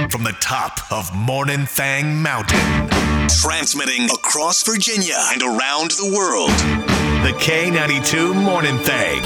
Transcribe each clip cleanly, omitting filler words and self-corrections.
from the top of Morning Thang Mountain. Transmitting across Virginia and around the world. The K92 Morning Thang.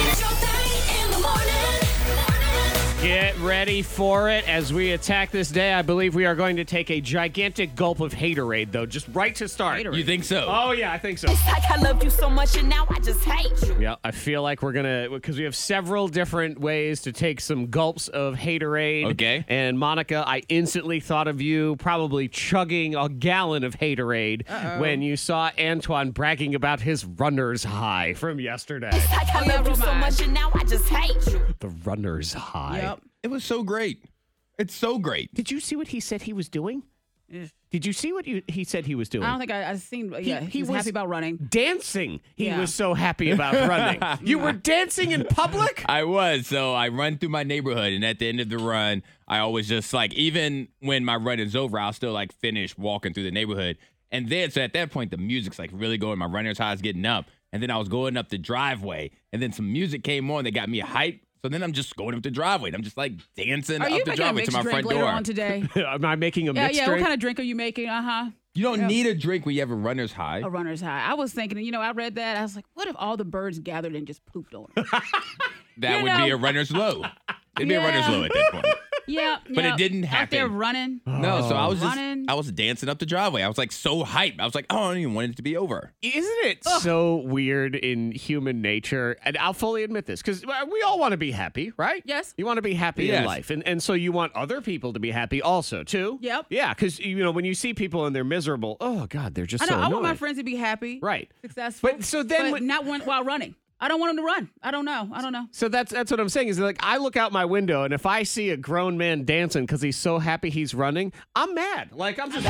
Get ready for it as we attack this day. I believe we are going to take a gigantic gulp of haterade, though, just right to start. You think so? Oh, yeah, I think so. It's like I loved you so much and now I just hate you. Yeah, I feel like we're going to, because we have several different ways to take some gulps of haterade. Okay. And Monica, I instantly thought of you probably chugging a gallon of haterade when you saw Antoine bragging about his runner's high from yesterday. It's like I loved you so much and now I just hate you. The runner's high. Yep. It was so great. It's so great. Did you see what he said he was doing? Did you see what he said he was doing? I don't think I seen. Yeah, he was happy about running. Dancing. He Yeah. was so happy about running. You were dancing in public? I was. So I run through my neighborhood, and at the end of the run, I always just even when my run is over, I'll still finish walking through the neighborhood. And then, so at that point, the music's really going. My runner's high is getting up. And then I was going up the driveway, and then some music came on that got me hyped. So then I'm just going up the driveway, and I'm just dancing up the driveway to my front door. Later on today? Am I making a mixed Yeah. drink? What kind of drink are you making? You don't need a drink when you have a runner's high. A runner's high. I was thinking, I read that. I was like, what if all the birds gathered and just pooped on them? That would be a runner's low. It'd be a runner's low at that point. Yeah. But it didn't happen. Out there running. No, so I was Running. I was dancing up the driveway. I was so hyped. I was like, oh, I don't even want it to be over. Isn't it so weird in human nature? And I'll fully admit this, because we all want to be happy, right? Yes. You want to be happy in Yes. life. And so you want other people to be happy also, too. Yep. Yeah, because, when you see people and they're miserable, oh, God, they're just I know. so I want annoying. my friends to be happy. Right. Successful. But so then but not while running. I don't want them to run. I don't know. So that's what I'm saying is I look out my window and if I see a grown man dancing because he's so happy he's running, I'm mad. I'm just.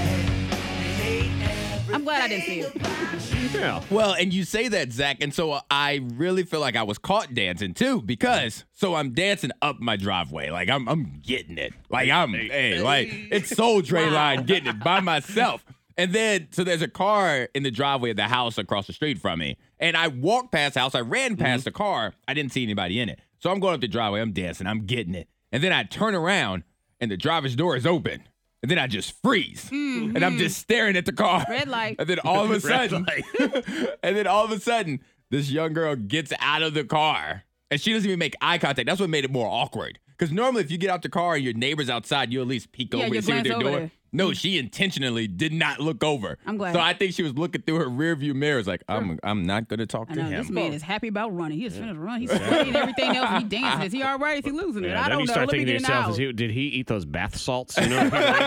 I'm glad I didn't see it. Yeah. Well, and you say that, Zach, and so I really feel like I was caught dancing too because I'm dancing up my driveway, I'm getting it, it's Soul Train line getting it by myself. And then, so there's a car in the driveway of the house across the street from me. And I walked past the house. I ran past the car. I didn't see anybody in it. So I'm going up the driveway. I'm dancing. I'm getting it. And then I turn around, and the driver's door is open. And then I just freeze. And I'm just staring at the car. Red light. And then all of a sudden, this young girl gets out of the car. And she doesn't even make eye contact. That's what made it more awkward. Because normally if you get out the car and your neighbor's outside, you at least peek over you and see what glance they're over doing. there. No, she intentionally did not look over. I'm glad. So I think she was looking through her rearview mirrors I'm not going to talk I to know. him. This man is happy about running. He just finished running. He's sweating and everything else. He dances. Is he all right? Is he losing it? Yeah, I then don't you know. start Let me thinking to get an yourself, hour. did he eat those bath salts? They're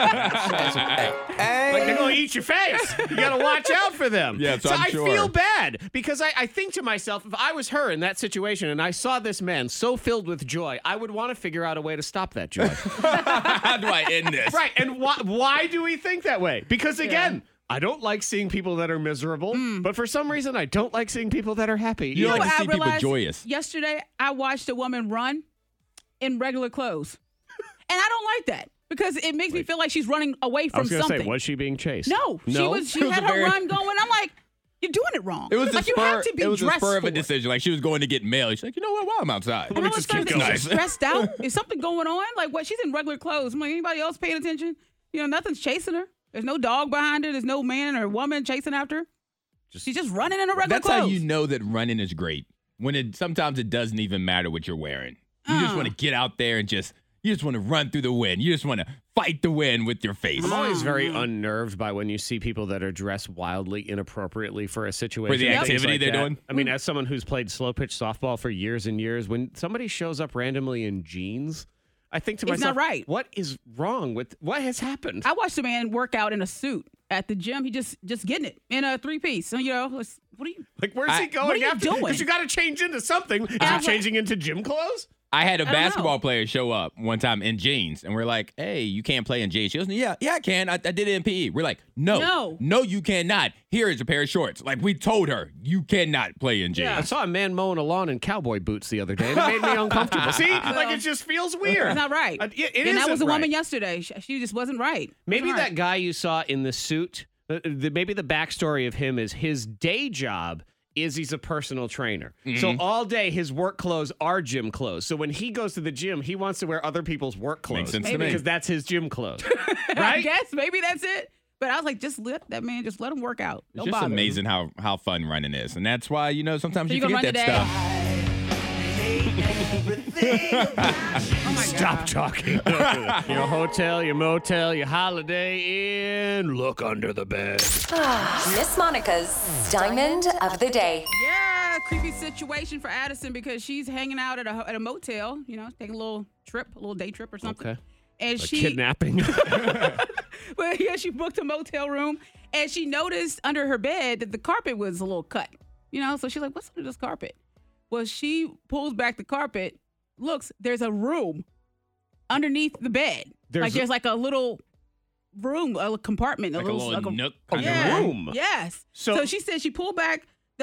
going to eat your face. You got to watch out for them. Yeah, so I'm I sure. feel bad because I think to myself, if I was her in that situation and I saw this man so filled with joy, I would want to figure out a way to stop that joy. How do I end this? Right. And why do we think that way? Because again, I don't like seeing people that are miserable, but for some reason I don't like seeing people that are happy. You like what to I see people realized joyous. Yesterday, I watched a woman run in regular clothes. And I don't like that because it makes me feel like she's running away I from was going to something. say, was she being chased? No, she It was had a her very- run going. I'm like, you're doing it wrong. It was like you have to be a dressed spur of for a it. decision. She was going to get mail. She's like, you know what? While I'm outside. And I was just keep starting to going. get stressed out. Is something going on? Like what? She's in regular clothes. I'm like, anybody else paying attention? Nothing's chasing her. There's no dog behind her. There's no man or woman chasing after her. She's just running in her regular That's clothes. how you know that running is great. When sometimes it doesn't even matter what you're wearing. You just want to get out there and you just want to run through the wind. You just want to fight the wind with your face. I'm always very unnerved by when you see people that are dressed wildly inappropriately for a situation. For the and things activity like they're that. doing? I mean, as someone who's played slow pitch softball for years and years, when somebody shows up randomly in jeans, I think to It's myself, not right. What is wrong with what has happened? I watched a man work out in a suit at the gym. He just getting it in a 3-piece. So, what are you? Like, where's he going what are you after? doing? Because you got to change into something. Is he I'm like- changing into gym clothes? I had a don't know. basketball player show up one time in jeans, and we're like, hey, you can't play in jeans. She goes, yeah, I can. I did it in PE. We're like, no, you cannot. Here is a pair of shorts. Like, we told her, you cannot play in jeans. I saw a man mowing a lawn in cowboy boots the other day, and it made me uncomfortable. See? Like, it just feels weird. It's not right. It and that was a isn't woman right. yesterday. She just wasn't right. Maybe Wasn't that right. guy you saw in the suit, maybe the backstory of him is his day job Izzy's a personal trainer. So all day his work clothes are gym clothes. So when he goes to the gym, he wants to wear other people's work clothes. Makes sense to me. Because that's his gym clothes. I Right? guess maybe that's it. But I was like, just let that man, just let him work out. It's Don't just bother him. amazing how fun running is. And that's why, sometimes So you you gonna forget that run stuff. Oh my Stop God. talking. Your hotel, your motel, your Holiday Inn. Look under the bed. Miss Monica's Diamond of the Day. Yeah, creepy situation for Addison because she's hanging out at a motel, taking a little day trip or something. Okay. And Like she kidnapping. Well, yeah, she booked a motel room and she noticed under her bed that the carpet was a little cut. So she's like, what's under this carpet? Well, she pulls back the carpet, looks, there's a room underneath the bed. There's a little room, a compartment, Like a little nook a kind yeah, of room. Yes. So- So she said she pulled back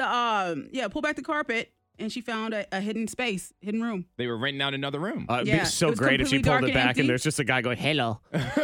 the carpet and she found a hidden room. They were renting out another room. It'd Yeah, be so it was great if she completely pulled dark it and back empty. and there's just a guy going, hello.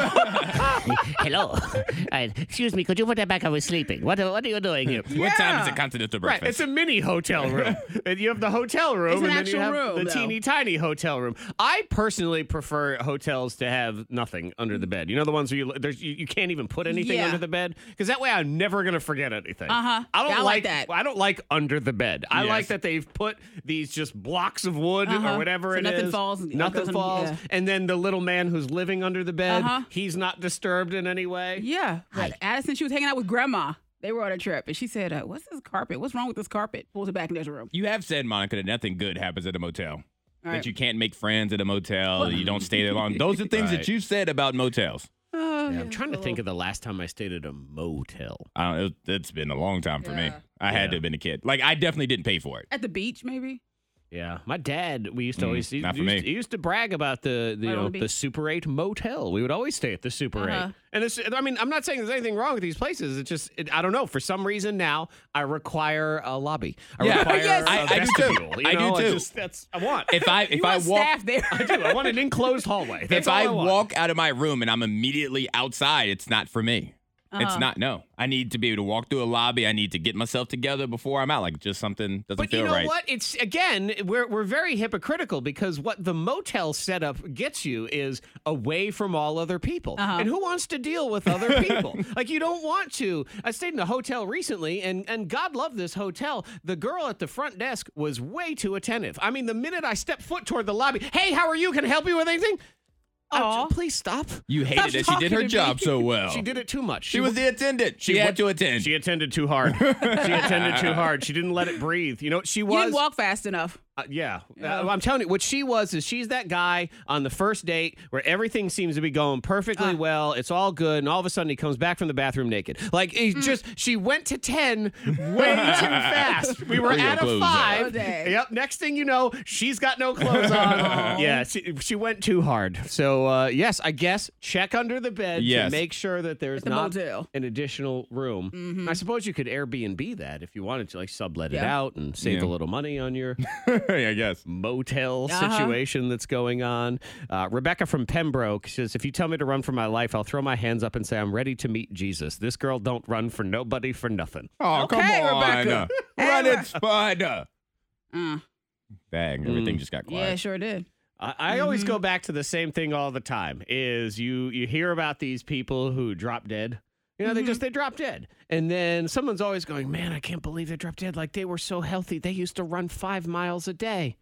Hello. Excuse me, could you put that back? I was sleeping. What are you doing here? What time is it continental Right, breakfast? it's a mini hotel room. And you have the hotel room, It's an and then you actual have room, the though. teeny tiny hotel room. I personally prefer hotels to have nothing under the bed. You know the ones where you can't even put anything Yeah. under the bed, because that way I'm never gonna forget anything. Uh-huh. I don't Yeah, I like that. I don't like under the bed. I Yes. like that they've put these just blocks of wood or Uh-huh. whatever So it nothing is. falls- Nothing goes in- falls, yeah. and then the little man who's living under the bed, Uh-huh. he's not disturbed in any way. Yeah. But Addison, she was hanging out with grandma. They were on a trip and she said, what's this carpet? What's wrong with this carpet? Pulls it back and there's a room. You have said, Monica, that nothing good happens at a motel. All That right. you can't make friends at a motel. You don't stay there long. Those are things Right. that you've said about motels. I'm trying to think of the last time I stayed at a motel. It's been a long time for me. Yeah. I had to have been a kid. Like, I definitely didn't pay for it. At the beach, maybe? Yeah, my dad. We used to always he not for used, me. he used to brag about the Right on the the beach. Super 8 motel. We would always stay at the Super 8. And it's, I mean, I'm not saying there's anything wrong with these places. It's just I don't know. For some reason now, I require a lobby. I Yeah. require Yes. a I do too. vestibule. You I do know? too. That's I want. If I You want walk staff there. I do. I want an enclosed hallway. That's if I all want. walk out of my room and I'm immediately outside, it's not for me. Uh-huh. It's not. No, I need to be able to walk through a lobby. I need to get myself together before I'm out. Like, just something doesn't But feel you know right. what? It's again, we're very hypocritical because what the motel setup gets you is away from all other people. And who wants to deal with other people? Like, you don't want to. I stayed in a hotel recently, and God love this hotel. The girl at the front desk was way too attentive. I mean, the minute I stepped foot toward the lobby, hey, how are you? Can I help you with anything? Aw. Please stop. You hated that she did her talking to job me. so well. She did it too much. She was the attendant. She had went- to attend. She attended too hard. She attended too hard. She didn't let it breathe. You know what she was? You didn't walk fast enough. Yeah. I'm telling you, what she was is she's that guy on the first date where everything seems to be going perfectly well. It's all good. And all of a sudden he comes back from the bathroom naked. Like, she went to 10 way too fast. We were Where your at a clothes 5. at? Oh, dang. Yep. Next thing you know, she's got no clothes on. Yeah. She went too hard. So, yes, I guess check under the bed Yes. to make sure that there's At the not motel. an additional room. I suppose you could Airbnb that if you wanted to, like sublet it Yeah. out and save Yeah. a little money on your I guess. motel situation that's going on. Rebecca from Pembroke says, if you tell me to run for my life, I'll throw my hands up and say, I'm ready to meet Jesus. This girl don't run for nobody for nothing. Oh, Okay, come on. Rebecca. Run it, Spider. Uh, Dang, everything just got yeah, quiet. it sure did. I always go back to the same thing all the time is you hear about these people who drop dead. You know, they drop dead. And then someone's always going, man, I can't believe they dropped dead. Like, they were so healthy. They used to run 5 miles a day.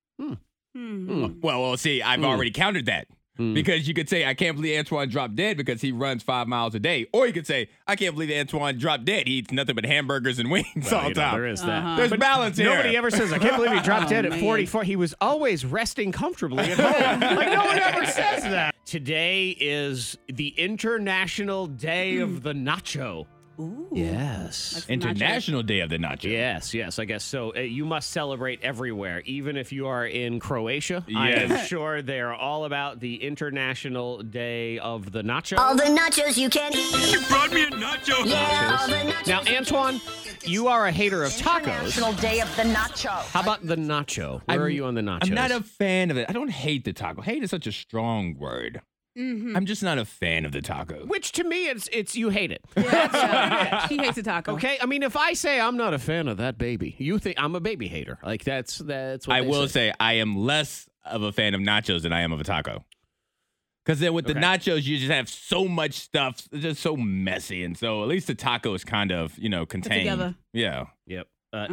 Well, see, I've already countered that. Because you could say, I can't believe Antoine dropped dead because he runs 5 miles a day. Or you could say, I can't believe Antoine dropped dead. He eats nothing but hamburgers and wings Well, all you the know, time. there is that. There's balance here. Nobody ever says, I can't believe he dropped dead at man. 44. He was always resting comfortably at home. Like, no one ever says that. Today is the International Day of the Nacho. Ooh. Yes. International Day of the Nacho. Yes, I guess so. You must celebrate everywhere, even if you are in Croatia. I Yes. am sure they are all about the International Day of the Nacho. All the nachos you can eat. You brought me a nacho. Yeah, all the nachos. Now, Antoine, you are a hater of tacos. International Day of the Nacho. How about the nacho? Where are you on the nachos? I'm not a fan of it. I don't hate the taco. Hate is such a strong word. I'm just not a fan of the taco. Which to me, it's you hate it. She hates a taco. Okay, I mean, if I say I'm not a fan of that baby, you think I'm a baby hater. Like that's what I they will say I am less of a fan of nachos than I am of a taco. Because then with the nachos, you just have so much stuff. It's just so messy. And so at least the taco is kind of, contained. together. Yeah. Yep.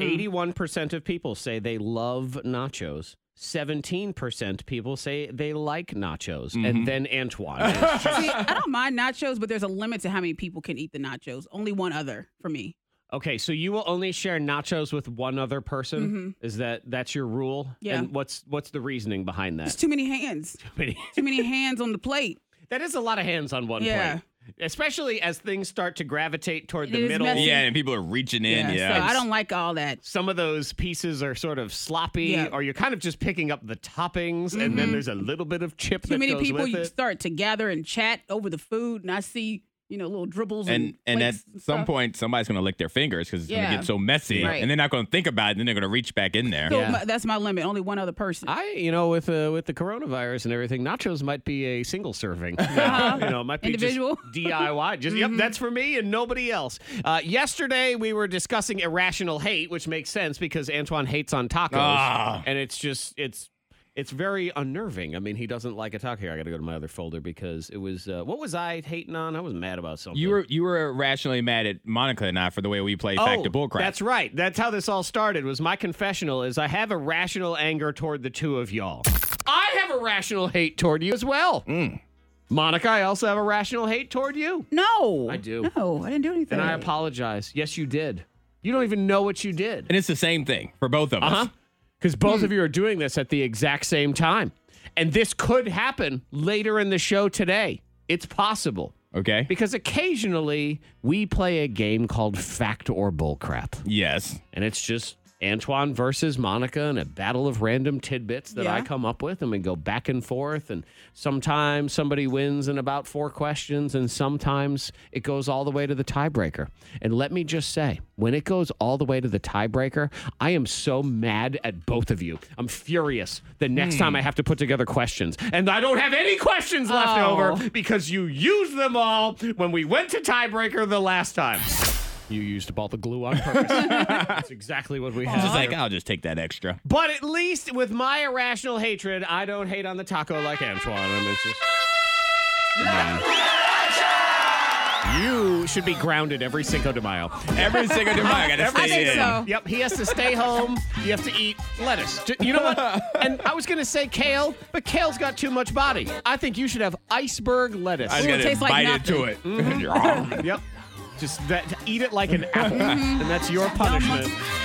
81% of people say they love nachos. 17% people say they like nachos. And then Antoine. See, I don't mind nachos, but there's a limit to how many people can eat the nachos. Only one other for me. Okay, so you will only share nachos with one other person? Is that's your rule? Yeah. And what's the reasoning behind that? There's too many hands. Too many hands on the plate. That is a lot of hands on one plate. Especially as things start to gravitate toward the is middle. messy. Yeah, and people are reaching in. Yeah. So I don't like all that. Some of those pieces are sort of sloppy, or you're kind of just picking up the toppings, and then there's a little bit of chip Too that many goes people with you it. start to gather and chat over the food, and I see little dribbles And at plates and some stuff. point, somebody's going to lick their fingers because it's going to get so messy. Right. And they're not going to think about it. And then they're going to reach back in there. So that's my limit. Only one other person. With the coronavirus and everything, nachos might be a single serving. It might be Individual. just DIY. Just yep, that's for me and nobody else. Yesterday we were discussing irrational hate, which makes sense because Antoine hates on tacos, and it's very unnerving. I mean, he doesn't like a taco. Here, I got to go to my other folder because it was what was I hating on? I was mad about something. You were irrationally mad at Monica and I for the way we play Fact or Bullcrap. That's right. That's how this all started. Was my confessional is I have irrational anger toward the two of y'all. I have irrational hate toward you as well. Monica, I also have irrational hate toward you. No. I do. No, I didn't do anything. And I apologize. Yes, you did. You don't even know what you did. And it's the same thing for both of us. Because both of you are doing this at the exact same time. And this could happen later in the show today. It's possible. Okay. Because occasionally we play a game called Fact or Bullcrap. Yes. And it's just Antoine versus Monica and a battle of random tidbits that I come up with. And we go back and forth. And sometimes somebody wins in about 4 questions. And sometimes it goes all the way to the tiebreaker. And let me just say, when it goes all the way to the tiebreaker, I am so mad at both of you. I'm furious the next time I have to put together questions. And I don't have any questions left over because you used them all when we went to tiebreaker the last time. You used up all the glue on purpose. That's exactly what we have. Just like, I'll just take that extra. But at least with my irrational hatred, I don't hate on the taco like Antoine. I mean, it's just... You should be grounded every Cinco de Mayo. Every Cinco de Mayo, I gotta stay I think in. so. Yep, he has to stay home. You have to eat lettuce. You know what? And I was going to say kale, but kale's got too much body. I think you should have iceberg lettuce. I just Ooh, it gotta tastes like bite nothing. into it. Yep. Just eat it like an apple, and that's your punishment.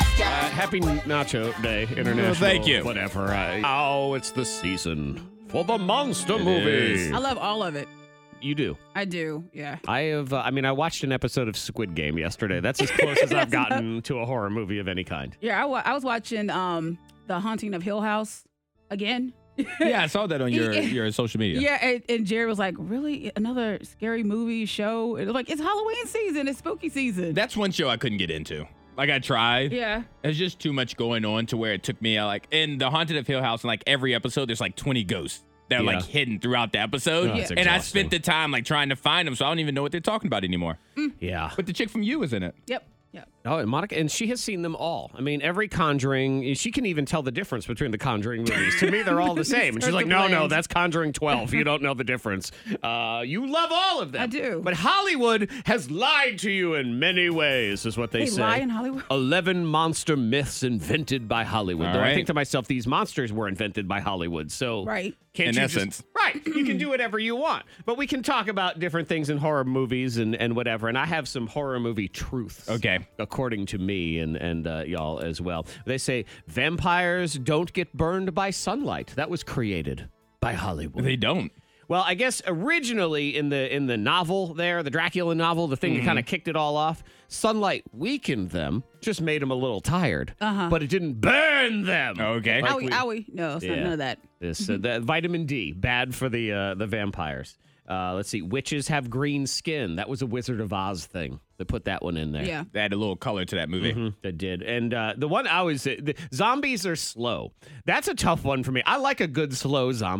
Happy Nacho Day, International. Well, thank you. Whatever. It's the season for the monster movie. I love all of it. You do. I do. Yeah. I have. I watched an episode of Squid Game yesterday. That's as close as I've gotten to a horror movie of any kind. Yeah. I was watching The Haunting of Hill House again. Yeah, I saw that on your social media. Yeah, and Jerry was like, really? Another scary movie show? It was like, it's Halloween season. It's spooky season. That's one show I couldn't get into. Like, I tried. Yeah. There's just too much going on to where it took me, in The Haunted of Hill House, in, every episode, there's, 20 ghosts that are, hidden throughout the episode. Oh, that's and I exhausting. spent the time, trying to find them, so I don't even know what they're talking about anymore. Yeah. But the chick from You is in it. Yep. Oh, and Monica, and she has seen them all. I mean, every Conjuring, she can even tell the difference between the Conjuring movies. To me, they're all the same. And she's like, no, that's Conjuring 12. You don't know the difference. You love all of them. I do. But Hollywood has lied to you in many ways, is what they say. They lie in Hollywood? 11 monster myths invented by Hollywood. All Though I right. think to myself, these monsters were invented by Hollywood. So, Right. Can't In you essence. Right. You can do whatever you want. But we can talk about different things in horror movies and whatever. And I have some horror movie truths. Okay. According to me and y'all as well. They say vampires don't get burned by sunlight. That was created by Hollywood. They don't. Well, I guess originally in the novel there, the Dracula novel, the thing that kind of kicked it all off, sunlight weakened them, just made them a little tired. But it didn't burn them. Okay. Like Owie. No, it's not none of that. This the vitamin D, bad for the vampires. Let's see. Witches have green skin. That was a Wizard of Oz thing. They put that one in there. Yeah. They had a little color to that movie. They did. And the one I always say, the zombies are slow. That's a tough one for me. I like a good slow zombie.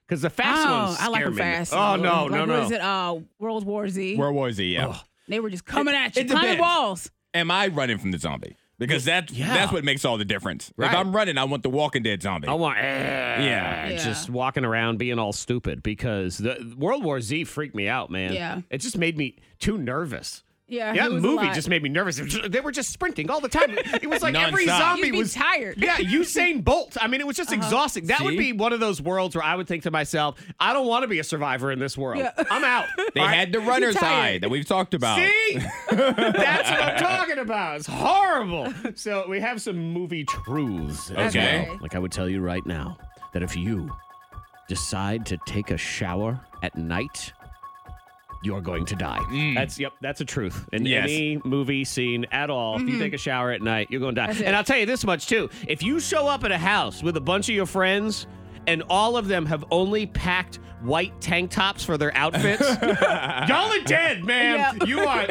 Because the fast ones I like scare them me. fast. Oh, no. What is it? World War Z. World War Z, yeah. They were just coming at you, it climbing depends. walls. Am I running from the zombie? Because that's what makes all the difference. Right. If I'm running, I want the Walking Dead zombie. I want Yeah. just walking around being all stupid because the World War Z freaked me out, man. Yeah. It just made me too nervous. Yeah, Yeah, it the was a movie lot. just made me nervous. They were just sprinting all the time. It was like every Nonstop. zombie You'd be was tired. Yeah, Usain Bolt. I mean, it was just exhausting. That would See? be one of those worlds where I would think to myself, I don't want to be a survivor in this world. Yeah. I'm out. They All right? had the runner's tired. high that we've talked about. See? That's what I'm talking about. It's horrible. So we have some movie truths. as Okay. well. Like I would tell you right now that if you decide to take a shower at night, you're going to die. That's a truth. In Yes. any movie scene at all, if you take a shower at night, you're going to die. That's it. And I'll tell you this much too. If you show up at a house with a bunch of your friends and all of them have only packed white tank tops for their outfits, y'all are dead, man. Yeah. You are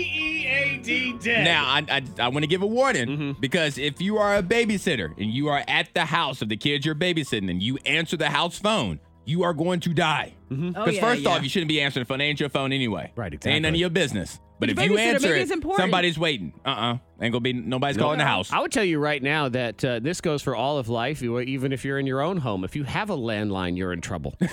DEAD dead. Now, I want to give a warning because if you are a babysitter and you are at the house of the kids you're babysitting and you answer the house phone, you are going to die. Because first off, you shouldn't be answering the phone. It ain't your phone anyway. Right, It ain't none of exactly. your business. But But if you babysitter, answer maybe it, it's important. somebody's waiting. Ain't gonna be nobody's calling the house. I would tell you right now that this goes for all of life, even if you're in your own home. If you have a landline, you're in trouble. If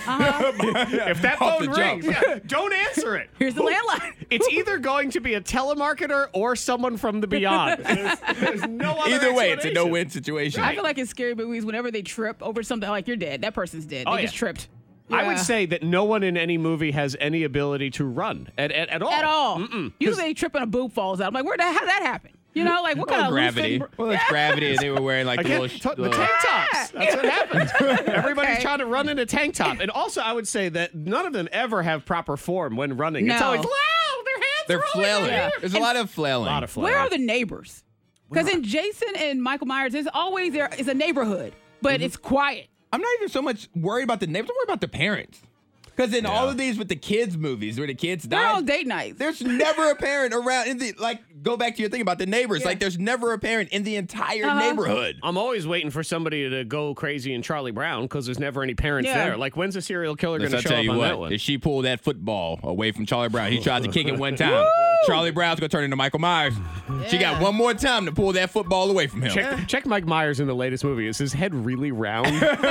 that Off phone the jump. rings, don't answer it. Here's the landline. It's either going to be a telemarketer or someone from the beyond. There's no other Either way, it's a explanation. no-win situation. I feel like in scary movies, whenever they trip over something, like you're dead. That person's dead. Oh, They yeah. just tripped. I would Yeah. say that no one in any movie has any ability to run at all. At all. Usually they trip and a boob falls out. I'm like, how did that happen? You know, like what kind of gravity. loose fit- Well, it's gravity, and they were wearing like Again, the little. the tank tops. That's what happens. Everybody's Okay. trying to run in a tank top. And also, I would say that none of them ever have proper form when running. It's No. always, wow, their hands They're rolling flailing. here. There's a lot of flailing. A lot of flailing. Where are the neighbors? Because in Jason and Michael Myers, there is a neighborhood, but it's quiet. I'm not even so much worried about the neighbors. I'm worried about the parents. Because in all of these with the kids movies where the kids They're on die, date nights. there's never a parent around in the go back to your thing about the neighbors. Like there's never a parent in the entire neighborhood. I'm always waiting for somebody to go crazy in Charlie Brown because there's never any parents Yeah. there. Like, when's a serial killer going Let's to I'll show tell up you on that what, one? if she pulled that football away from Charlie Brown, he tried to kick it one time. Charlie Brown's gonna turn into Michael Myers. She got one more time to pull that football away from him. Check Mike Myers in the latest movie. Is his head really round?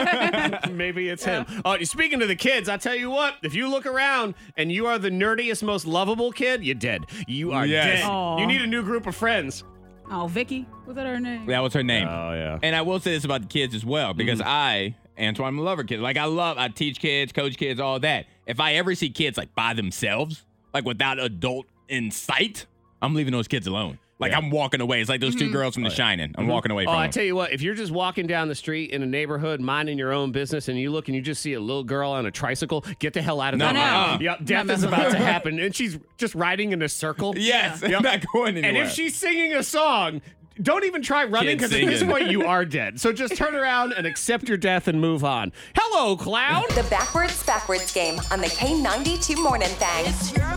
Maybe it's him. Oh, speaking of the kids, I tell you what, if you look around and you are the nerdiest, most lovable kid, you're dead. You are Yes. dead. Aw. You need a new group of friends. Oh, Vicky? Was that her name? That was her name. Oh, yeah. And I will say this about the kids as well, because Antoine, I'm a lover kid. Like I teach kids, coach kids, all that. If I ever see kids like by themselves, like without adult in sight, I'm leaving those kids alone. Like I'm walking away. It's like those two girls from The Shining. I'm walking away Oh, from I them. tell you what, if you're just walking down the street in a neighborhood, minding your own business, and you look and you just see a little girl on a tricycle, get the hell out of No, there. no. Yep, death is about to happen. And she's just riding in a circle. Yes, Yep. not going anywhere. And if she's singing a song, don't even try running Kids because at this singing. point you are dead. So just turn around and accept your death and move on. Hello, clown. The backwards game on the K92 Morning Thang.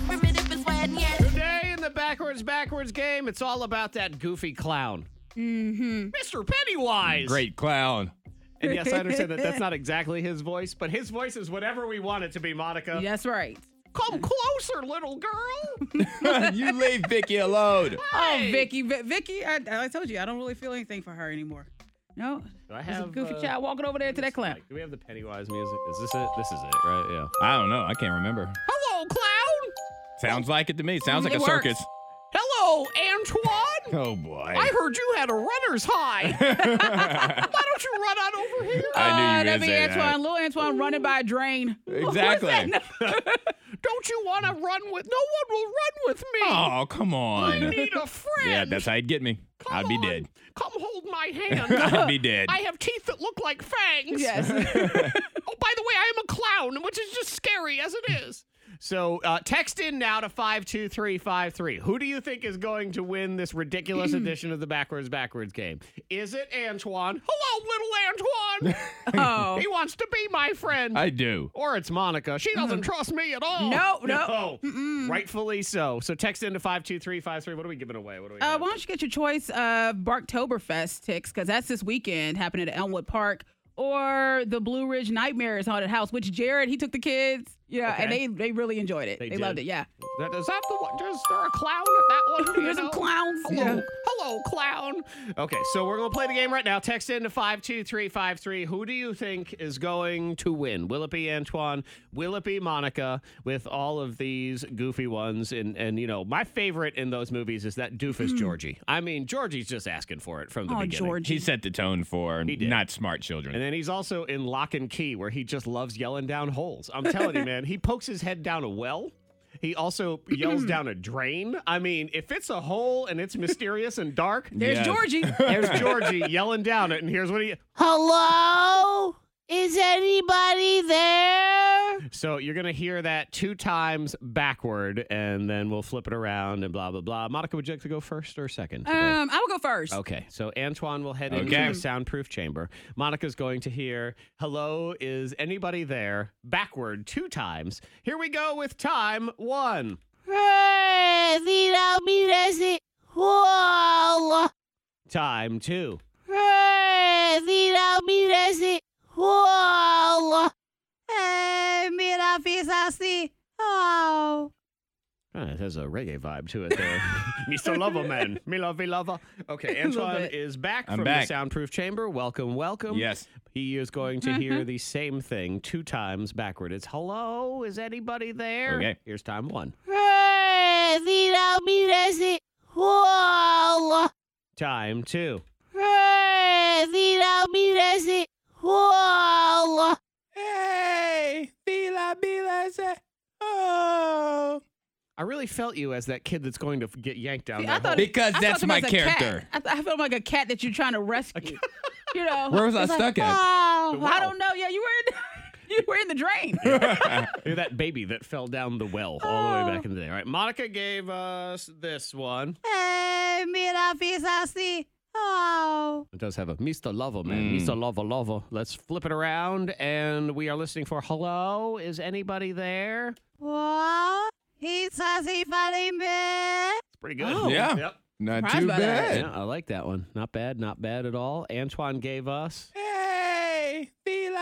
Today in the backwards game, it's all about that goofy clown. Mm-hmm. Mr. Pennywise. Great clown. And yes, I understand that that's not exactly his voice, but his voice is whatever we want it to be, Monica. That's right. Come closer, little girl. You leave Vicky alone. Oh, Vicky. Vicky, I told you, I don't really feel anything for her anymore. No. Do I There's a have goofy child walking over there to that clown. Do we have the Pennywise music? Is this it? This is it, right? Yeah. I don't know. I can't remember. Hello, clown. Sounds like it to me. Sounds like It a works. circus. Hello, Antoine. Oh boy. I heard you had a runner's high. Why don't you run on over here? I knew you were that'd gonna be say Antoine, little Antoine running by a drain. Exactly. Don't you want to run with? No one will run with me. Oh, come I on. need a friend. Yeah, that's how you'd get me. Come I'd be on. dead. Come hold my hand. I'd be dead. I have teeth that look like fangs. Yes. Oh, by the way, I am a clown, which is just scary as it is. So text in now to 52353. Who do you think is going to win this ridiculous edition of the backwards game? Is it Antoine? Hello, little Antoine. Oh. He wants to be my friend. I do. Or it's Monica. She doesn't trust me at all. No. Rightfully so. So text in to 52353. What are we giving away? What are we Why don't you get your choice of Barktoberfest tickets, because that's this weekend happening at Elmwood Park or the Blue Ridge Nightmares haunted house, which Jared, he took the kids. Yeah, Okay. and they really enjoyed it. They did. loved it. Yeah. Is that the one? Is there a clown at that one? Do you There's some know? clowns. Hello, hello, clown. Okay, so we're going to play the game right now. Text in to 52353. Who do you think is going to win? Will it be Antoine? Will it be Monica with all of these goofy ones? And you know, my favorite in those movies is that doofus Georgie. I mean, Georgie's just asking for it from the beginning. Georgie. He set the tone for did. not smart children. And then he's also in Lock and Key, where he just loves yelling down holes. I'm telling you, man, he pokes his head down a well. He also yells down a drain. I mean, if it's a hole and it's mysterious and dark, There's Yes. Georgie. there's Georgie yelling down it. And here's what he... Hello? Is anybody there? So you're going to hear that 2 times backward, and then we'll flip it around and blah, blah, blah. Monica, would you like to go first or second today? I will go first. Okay, so Antoine will head into Okay. the soundproof chamber. Monica's going to hear, hello, is anybody there? Backward 2 times. Here we go with time 1. Time 2. It has a reggae vibe to it there. Me so lover, man. Me love, lover. Okay, Antoine bit. is back I'm from back. the soundproof chamber. Welcome, welcome. Yes. He is going to hear the same thing 2 times backward. It's hello, is anybody there? Okay. Here's time 1. Time 2. Hey, oh. I really felt you as that kid that's going to get yanked down I that thought hole. Because I that's felt him my as a character. cat. I felt like a cat that you're trying to rescue. You know, Where was I It's like, stuck at? "Oh, The well." I don't know. Yeah, you were in, you were in the drain. You're that baby that fell down the well all the way back in the day. All right, Monica gave us this one. It does have a Mr. Lover, man. Mr. Lover. Let's flip it around, and we are listening for hello. Is anybody there? It's pretty good. Oh. Yeah. Yep. Not Surprised too by that. bad. Yeah, I like that one. Not bad at all. Antoine gave us. Hey,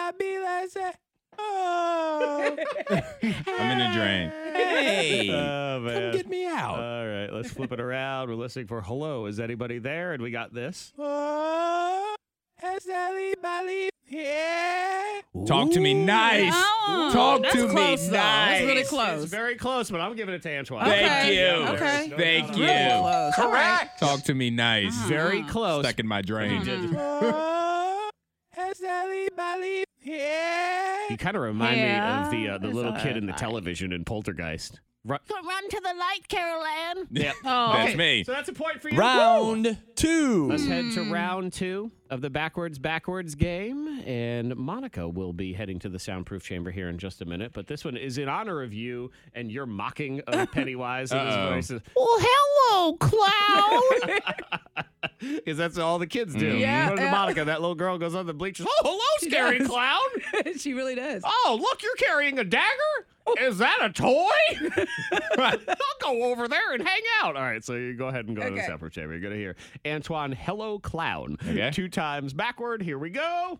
oh. I'm in the drain. Hey, Oh, man. come get me out. All right, let's flip it around. We're listening for hello. Is anybody there? And we got this. Oh, has anybody here? Talk to me nice. Oh, Talk that's to close, me though. That's really nice. close. It's very close, but I'm giving it to Antoine. Okay. Thank you. Okay. Thank you. Really close. All right. Talk to me nice. Very close. Stuck in my drain. Oh, has anybody here? You kind of remind me of Yeah. the little kid in the television in Poltergeist. Run to the light, Carol Ann. Yeah. Oh, That's Okay, me. So that's a point for you. Round 2. Let's head to round 2 of the backwards game. And Monica will be heading to the soundproof chamber here in just a minute. But this one is in honor of you and your mocking of Pennywise and his Uh-oh. voices. Well, hello, clown. Because that's all the kids do. Yeah, Go to yeah. Monica, that little girl goes on the bleachers. Oh, hello, scary does. clown. she really does. Oh, look, you're carrying a dagger? Is that a toy? I'll go over there and hang out. All right, so you go ahead and go to the Okay. separate chamber. You're going to hear Antoine, hello, clown. Okay. 2 times backward. Here we go.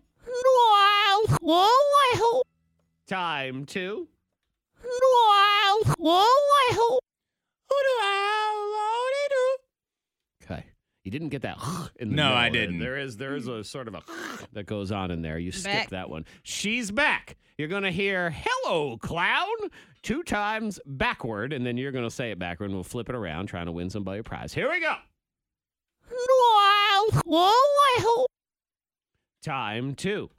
Time 2. Okay. You didn't get that in the No, middle. I didn't. There is a sort of a that goes on in there. You Back. skipped that one. She's back. You're going to hear, hello, clown, 2 times backward, and then you're going to say it backward, and we'll flip it around, trying to win somebody a prize. Here we go. Time 2.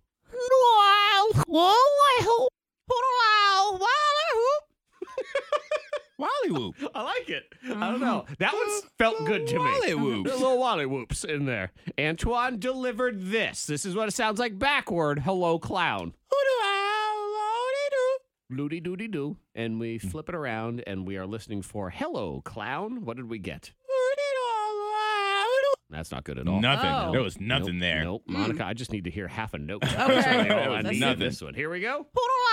Wally whoop. I like it. I don't know. That one felt good to me. Wally whoops. A little Wally whoops in there. Antoine delivered this. This is what it sounds like backward. Hello, clown. Loody doody doo. And we flip it around and we are listening for hello, clown. What did we get? That's not good at all. Nothing. Oh. There was nothing Nope, there. Nope. Monica, I just need to hear half a note. Okay. That's really all I That's need nothing. in this one. Here we go.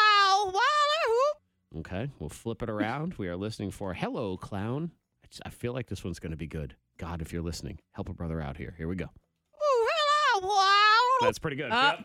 Okay, we'll flip it around. We are listening for hello, clown. I feel like this one's going to be good. God, if you're listening, help a brother out here. Here we go. That's pretty good. Uh,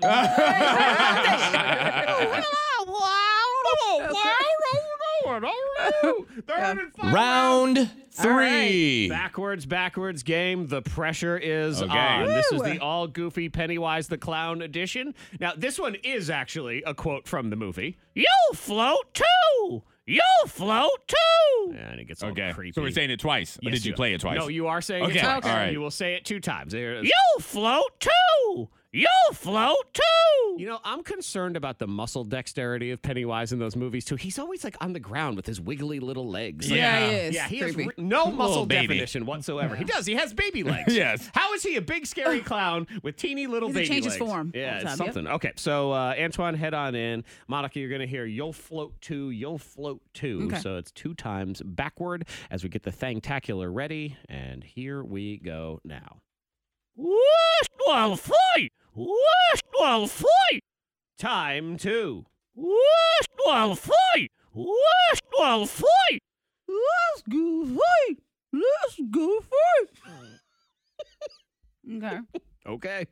Round 3. Backwards game. The pressure is Okay. on. This is Woo. the all goofy Pennywise the Clown edition. Now, this one is actually a quote from the movie. You'll float too. You'll float too. And it gets all creepy. So we're saying it twice. Or Yes, did you play it twice? No, you are saying Okay, it twice. all right. You will say it 2 times. You'll float too. You'll float too. You know, I'm concerned about the muscle dexterity of Pennywise in those movies too. He's always like on the ground with his wiggly little legs. Like, Yeah, he is. yeah, he has Creepy. no muscle Little baby. definition whatsoever. He does. He has baby legs. Yes. How is he a big scary clown with teeny little He has baby to change legs? his form Yeah, all the it's time, something. Okay, so Antoine, head on in. Monica, you're going to hear "You'll float too." You'll float too. Okay. So it's 2 times backward as we get the Thangtacular ready, and here we go now. Whoosh, well, fight! Whoosh, well, fight! Time 2. Whoosh, well, fight! Whoosh, well, fight! Let's go fight. Let's go fight. Okay. Okay.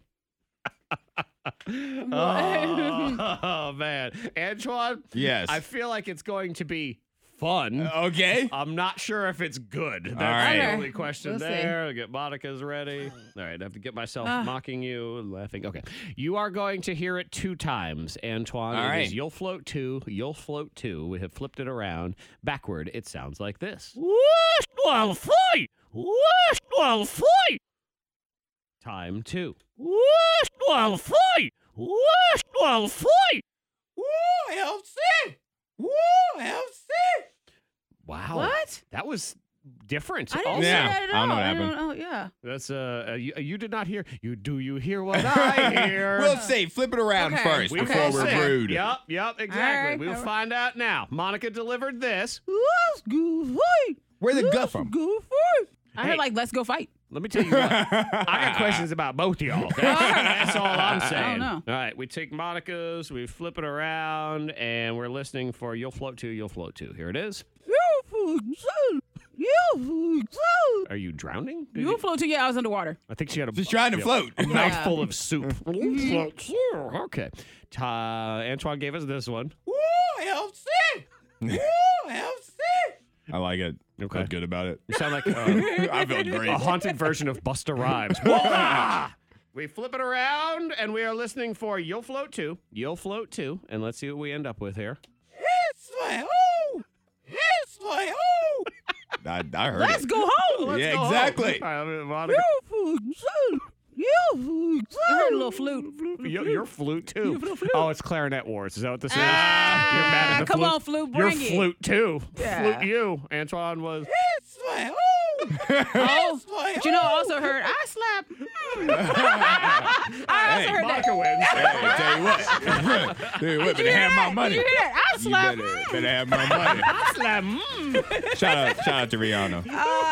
Oh, man. Antoine, Yes. I feel like it's going to be fun. Okay. I'm not sure if it's good. That's right. the Okay. only question We'll see. there. I'll get Monica's ready. All right, I have to get myself mocking you and laughing. Okay. You are going to hear it 2 times, Antoine. All It right. is You'll float too. You'll float too. We have flipped it around. Backward, it sounds like this. Whoosh, well, fight! Whoosh, well, fight! Time 2. Whoosh, well, fight! Whoosh, well, fight! Woo, LC. Woo, LC. Wow. What? That was different. I didn't Also, see Yeah, that at all. I don't know what happened. Oh, yeah. That's you did not hear. You hear what I hear? We'll see. Flip it around Okay. first We before will we're see. rude. Yep, exactly. All right, We'll all right. find out now. Monica delivered this. Let's go fight. Where the gut from? Go fight. I Hey. heard like, let's go fight. Let me tell you what. I got questions about both of y'all. That's all I'm saying. know. All right, we take Monica's, we flip it around, and we're listening for You'll Float Too, You'll Float Too. Here it is. Are you drowning? Did You float to I was underwater. I think she had a Just trying to float. mouthful of soup. Okay. Antoine gave us this one. Woo, LC. Woo, LC. I like it. Okay. Felt good about it. You sound like I felt great. a haunted version of Busta Rhymes. Whoa! We flip it around, and we are listening for You'll Float Too, You'll Float Too, and let's see what we end up with here. It's my home. It's my home. I heard Let's it. go home. Yeah, Go home. exactly. All right, Monica, You heard a little flute. your flute too. Your flute. Oh, it's clarinet wars. Is that what this is? You're mad at the come flute. on, flute, Your bring it. flute too. Yeah. Flute you. Antoine was. It's my home. Oh, but you know, I also heard I slap. I also heard that. Monica wins. Hey, tell you what. Tell you what, better have my money. Did you hear that? I You slap. better have my money. I slap. Shout out to Rihanna.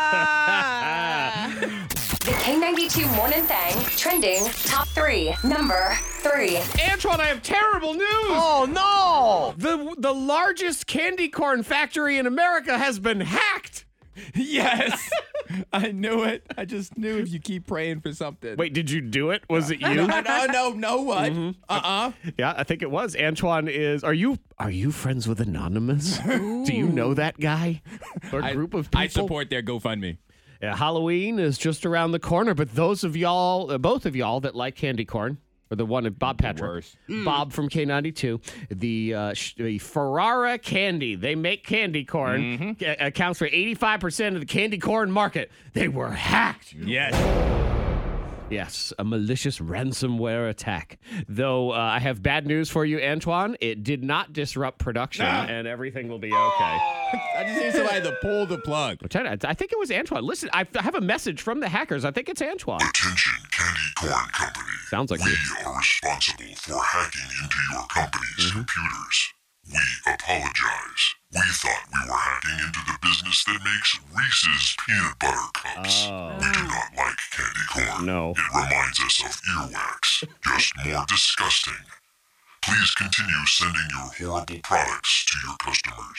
The K92 Morning Thang trending top 3. Number 3. Antoine, I have terrible news. Oh no! The largest candy corn factory in America has been hacked. Yes. I knew it. I just knew if you keep praying for something. Wait, did you do it? Was it you? No, what? Yeah, I think it was. Antoine is. Are you friends with Anonymous? Do you know that guy or group of people? I support their GoFundMe. Yeah, Halloween is just around the corner, but those of y'all, both of y'all that like candy corn, or the one at Bob Patrick, worst. Bob from K92, the Ferrara candy, they make candy corn, accounts for 85% of the candy corn market. They were hacked. Yes. Yes, a malicious ransomware attack. Though I have bad news for you, Antoine. It did not disrupt production, and everything will be okay. I just need somebody to pull the plug. I think it was Antoine. Listen, I have a message from the hackers. I think it's Antoine. Attention, Candy Corn Company. Sounds like we you. are responsible for hacking into your company's computers. We apologize. We thought we were hacking into the business that makes Reese's peanut butter cups. We do not like candy corn. No. It reminds us of earwax, just more disgusting. Please continue sending your horrible products to your customers.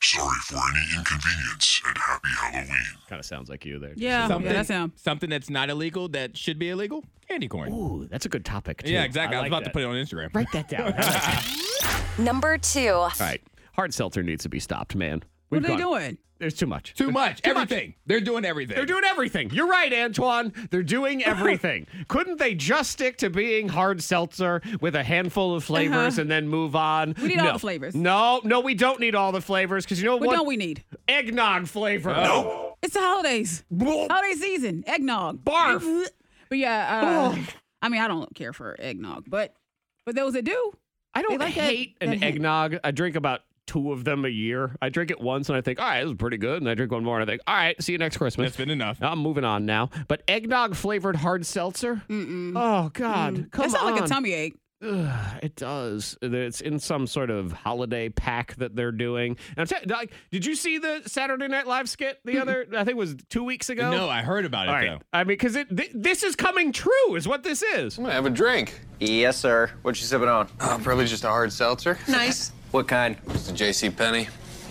Sorry for any inconvenience and happy Halloween. Kind of sounds like you there. Yeah, that's him. Something that's not illegal that should be illegal? Candy corn. Ooh, that's a good topic, too. Yeah, exactly. I was like about that. to put it on Instagram. Write that down. Number 2. All right. Hard seltzer needs to be stopped, man. What are they doing? There's too much. Too much. Everything. They're doing everything. They're doing everything. You're right, Antoine. They're doing everything. Couldn't they just stick to being hard seltzer with a handful of flavors and then move on? We need all the flavors. No, we don't need all the flavors because you know What what? don't we need? Eggnog flavor. No. It's the holidays. Holiday season. Eggnog. Barf. But yeah, I mean, I don't care for eggnog, but those that do, I don't they like hate that an hint. eggnog. I drink about 2 of them a year. I drink it once and I think, all right, this is pretty good. And I drink one more and I think, all right, see you next Christmas. That's been enough. I'm moving on now. But eggnog flavored hard seltzer? Oh, God. Come that sounds on. like a tummy ache. Ugh, it does. It's in some sort of holiday pack that they're doing. And did you see the Saturday Night Live skit the other, I think it was 2 weeks ago? No, I heard about it, All right. though. I mean, because this is coming true, is what this is. I'm gonna have a drink. Yes, sir. What you sipping on? Probably just a hard seltzer. Nice. What kind? Just a JCPenney.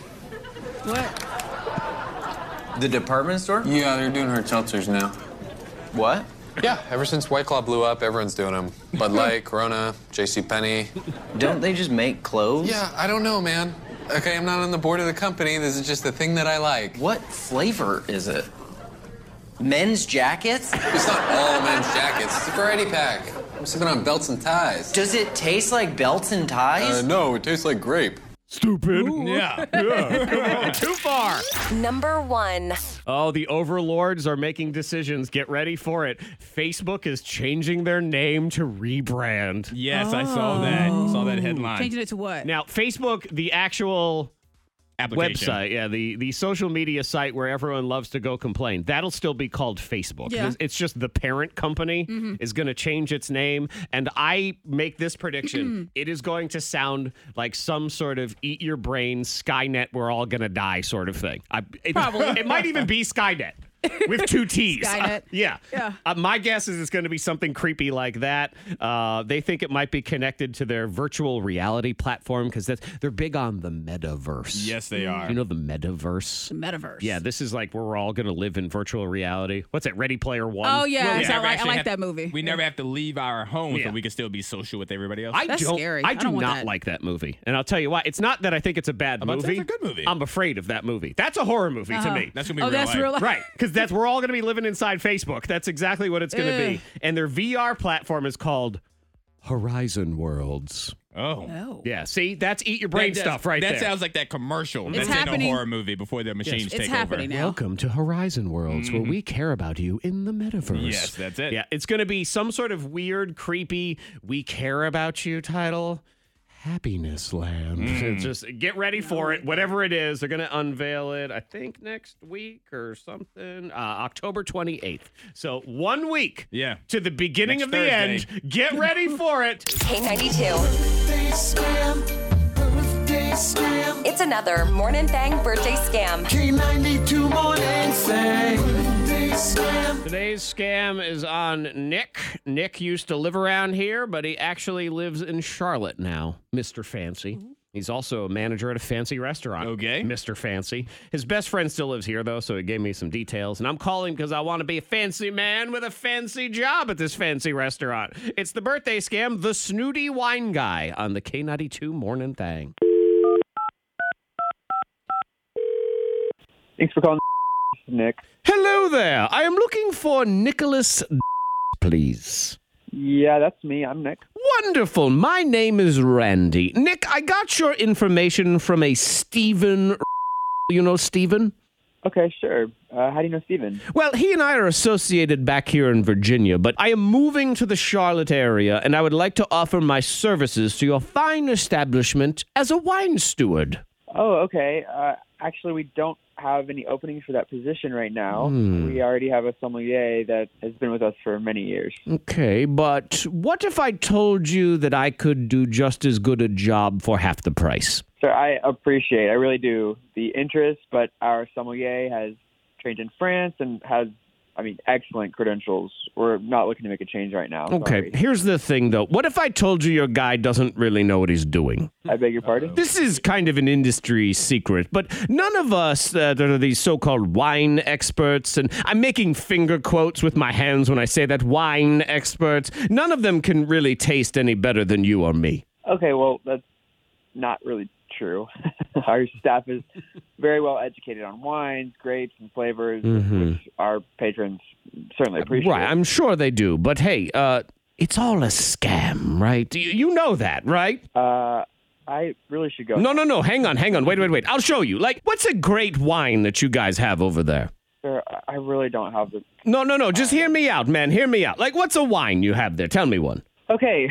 The department store? Yeah, they're doing hard seltzers now. What? Yeah, ever since White Claw blew up, everyone's doing them. Bud Light, Corona, JCPenney. Don't they just make clothes? Yeah, I don't know, man. Okay, I'm not on the board of the company. This is just the thing that I like. What flavor is it? Men's jackets? It's not all men's jackets. It's a variety pack. I'm sipping on belts and ties. Does it taste like belts and ties? No, it tastes like grape. Stupid. Yeah. Come on, too far. Number 1. Oh, the overlords are making decisions. Get ready for it. Facebook is changing their name to rebrand. Yes, I saw that. Saw that headline. Changing it to what? Now, Facebook, the actual Application. website, the social media site where everyone loves to go complain, that'll still be called Facebook. Yeah. It's just the parent company is going to change its name. And I make this prediction. It is going to sound like some sort of eat your brain, Skynet, we're all going to die sort of thing. Probably. It might even be Skynet. With 2 T's. Skynet. Yeah. My guess is it's going to be something creepy like that. They think it might be connected to their virtual reality platform because they're big on the metaverse. Yes, they are. You know the metaverse? The metaverse. Yeah, this is like where we're all going to live in virtual reality. What's it, Ready Player One? Oh, yeah. We I never like actually have- that movie. We never have to leave our home Yeah. so we can still be social with everybody else. That's scary. I I do don't want not that. like that movie. And I'll tell you why. It's not that I think it's a bad about to say movie. it's a good movie. I'm afraid of that movie. That's a horror movie to me. That's going to be Oh, real that's life. real life. Right, because we're all going to be living inside Facebook. That's exactly what it's going to be. And their VR platform is called Horizon Worlds. Oh. Oh. Yeah, see, that's eat your brain stuff right that there. sounds like that commercial It's that's in a happening. horror movie before the machines It's take happening over. now. Welcome to Horizon Worlds, where we care about you in the metaverse. Yes, that's it. Yeah, it's going to be some sort of weird, creepy, we care about you title. Happiness Land. Just get ready for it. Whatever it is, they're going to unveil it, I think, next week or something. October 28th. So 1 week to the beginning Next of the Thursday. end. Get ready for it. K92. It's another Morning Thang birthday scam. K92 Morning Thang. Today's scam is on Nick. Nick used to live around here, but he actually lives in Charlotte now, Mr. Fancy. He's also a manager at a fancy restaurant. Okay. Mr. Fancy. His best friend still lives here, though, so he gave me some details. And I'm calling because I want to be a fancy man with a fancy job at this fancy restaurant. It's the birthday scam, the Snooty Wine Guy, on the K92 Morning Thang. Thanks for calling, Nick. Hello there. I am looking for Nicholas, please. Yeah, that's me. I'm Nick. Wonderful. My name is Randy. Nick, I got your information from a Steven. You know Steven? Okay, sure. How do you know Steven? Well, he and I are associated back here in Virginia, but I am moving to the Charlotte area, and I would like to offer my services to your fine establishment as a wine steward. Oh, okay. Actually, we don't have any openings for that position right now. We already have a sommelier that has been with us for many years. Okay, but what if I told you that I could do just as good a job for half the price? Sir, I really do, the interest, but our sommelier has trained in France and has excellent credentials. We're not looking to make a change right now. Okay, Sorry. here's the thing, though. What if I told you your guy doesn't really know what he's doing? I beg your pardon? This is kind of an industry secret, but none of us that are these so-called wine experts, and I'm making finger quotes with my hands when I say that, wine experts, none of them can really taste any better than you or me. Okay, well, that's not really true. Our staff is very well educated on wines, grapes, and flavors, which our patrons certainly appreciate. Right, I'm sure they do. But hey, it's all a scam, right? You know that, right? I really should go. No. Hang on. Wait. I'll show you. Like, what's a great wine that you guys have over there? Sir, I really don't have the... No. Just hear me out, man. Hear me out. Like, what's a wine you have there? Tell me one. Okay,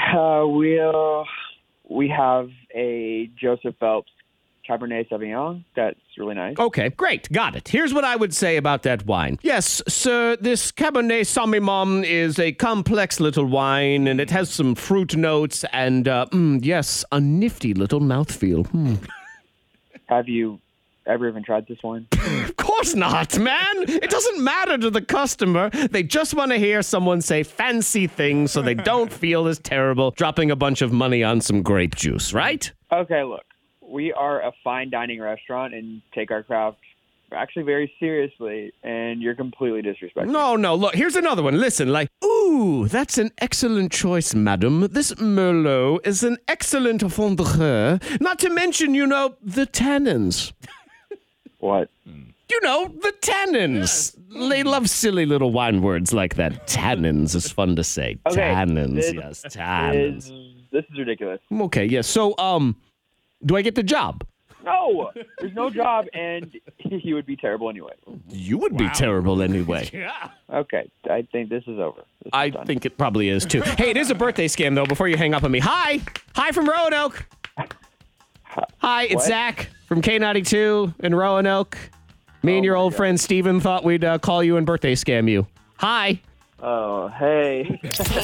we have a Joseph Phelps Cabernet Sauvignon. That's really nice. Okay, great. Got it. Here's what I would say about that wine. Yes, sir, this Cabernet Sauvignon is a complex little wine, and it has some fruit notes and, yes, a nifty little mouthfeel. Have you ever even tried this wine? Of course not, man. It doesn't matter to the customer. They just want to hear someone say fancy things so they don't feel as terrible dropping a bunch of money on some grape juice, right? Okay, look. We are a fine dining restaurant and take our craft actually very seriously, and you're completely disrespectful. No, look, here's another one. Listen, like, ooh, that's an excellent choice, madam. This Merlot is an excellent fondue, not to mention, the tannins. What? The tannins. They love silly little wine words like that. Tannins is fun to say. Okay, Tannins, yes, tannins. This is ridiculous. Okay, yeah, so, do I get the job? No, there's no job, and you would be terrible anyway. You would be terrible anyway. Yeah. Okay, I think this is over. I think it probably is, too. Hey, it is a birthday scam, though, before you hang up on me. Hi from Roanoke. Hi, it's What? Zach from K92 in Roanoke. Me and your old friend Steven thought we'd call you and birthday scam you. Hi. Oh, hey.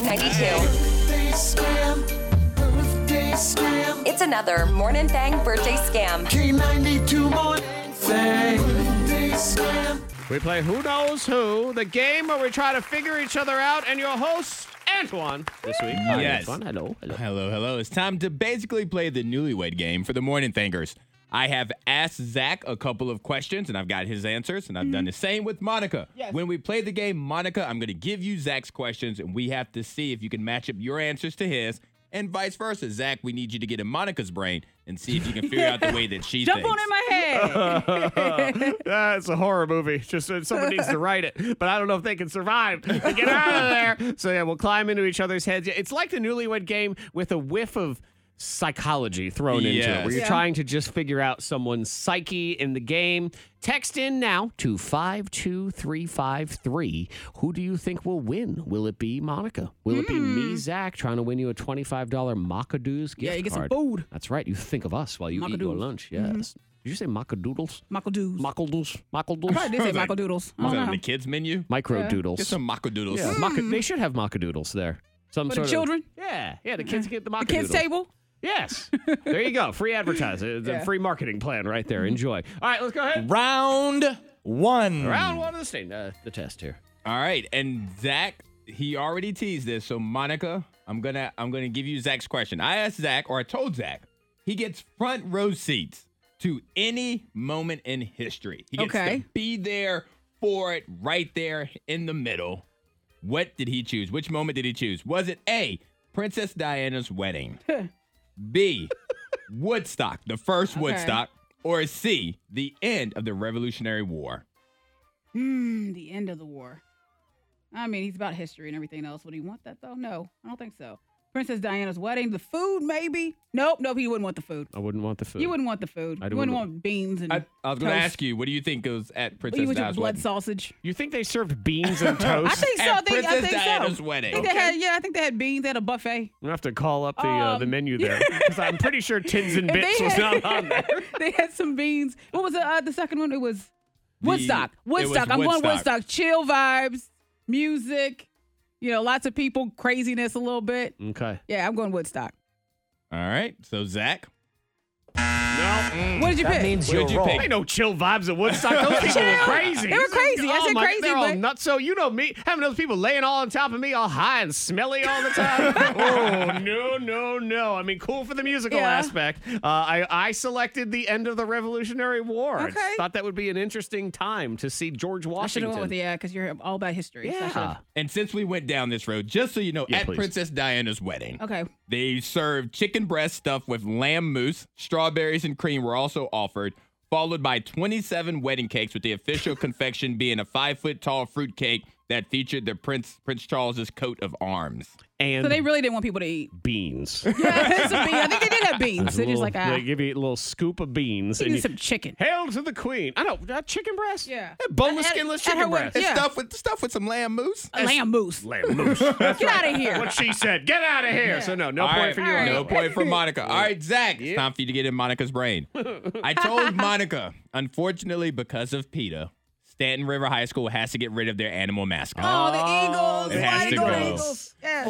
K92. It's another Morning Thang birthday scam. K92 Morning Thang. Birthday scam. We play Who Knows Who, the game where we try to figure each other out, and your host, Antoine, this week. Yes. Antoine, hello. Hello. It's time to basically play the newlywed game for the Morning Thangers. I have asked Zach a couple of questions, and I've got his answers, and I've done the same with Monica. Yes. When we play the game, Monica, I'm going to give you Zach's questions, and we have to see if you can match up your answers to his, and vice versa. Zach, we need you to get in Monica's brain and see if you can figure out the way that she Jump thinks. on in my head. That's a horror movie. Just someone needs to write it, but I don't know if they can survive to get out of there. So yeah, we'll climb into each other's heads. It's like the Newlywed Game with a whiff of psychology thrown into it, where you're trying to just figure out someone's psyche in the game. Text in now to 52353. Who do you think will win? Will it be Monica? Will it be me, Zach, trying to win you a $25 Macadoodles gift Yeah, you get some card? food. That's right. You think of us while you eat your lunch. Yes. Did you say Macadoodles? Macadoodles. Macadoodles? I probably did say Macadoodles. I Was don't that on know. the kids menu? Microdoodles. Get some Macadoodles. Yeah, they should have Macadoodles there. Some For sort the children? Of, yeah, the kids get the Macadoodles. The kids' table? Yes. There you go. Free advertising. It's a free marketing plan right there. Enjoy. All right, let's go ahead. Round one. Round one of the state, the test here. All right, and Zach, he already teased this. So Monica, I'm gonna give you Zach's question. I asked Zach, or I told Zach, he gets front row seats to any moment in history. He gets to be there for it, right there in the middle. What did he choose? Which moment did he choose? Was it A, Princess Diana's wedding? B, Woodstock, the first Woodstock, or C, the end of the Revolutionary War? The end of the war. I mean, he's about history and everything else. Would he want that, though? No, I don't think so. Princess Diana's wedding, the food, maybe? Nope, he wouldn't want the food. I wouldn't want the food. You wouldn't want the food. You wouldn't want beans and I was going to toast. ask you, what do you think goes at Princess You would Diana's blood wedding? sausage. You think they served beans and toast? I think so. At I think Princess so. Diana's wedding. I think they had, I think they had beans. They had a buffet. We'll have to call up the menu there, because I'm pretty sure Tins and Bits was not on there. They had some beans. What was the second one? It was Woodstock. It was I'm going Woodstock. Woodstock. Chill vibes, music, lots of people, craziness a little bit. Okay. Yeah, I'm going Woodstock. All right, so Zach. What did you pick? What did you pick? Ain't no chill vibes at Woodstock. Those people were crazy. They were crazy. I said crazy, They're all but nuts. So you know me, having those people laying all on top of me, all high and smelly all the time. Oh, no. I mean, cool for the musical aspect. I selected the end of the Revolutionary War. Okay. I thought that would be an interesting time to see George I should Washington. have went with because you're all about history. So I should've- Yeah. And since we went down this road, just so you know, Yeah, at please. Princess Diana's wedding, Okay. they served chicken breast stuffed with lamb mousse. Strawberries and cream were also offered, followed by 27 wedding cakes, with the official confection being a 5-foot-tall fruit cake that featured the Prince Charles's coat of arms. And So they really didn't want people to eat. beans. Yeah, some beans. I think they did have beans. They're just like, They give you a little scoop of beans. give and me you- some chicken. Hail to the queen. I know, chicken breast? Yeah. Boneless, At- skinless at chicken her wedding, breast. yeah. Stuff with some lamb mousse. Lamb mousse. Lamb mousse. Get out of here. What she said. Get out of here. So no All point right, for you. All right. No point for Monica. All right, Zach, it's time for you to get in Monica's brain. I told Monica, unfortunately, because of PETA, Stanton River High School has to get rid of their animal mascot. Oh, the Eagles. It has to go. Eagles. Yeah.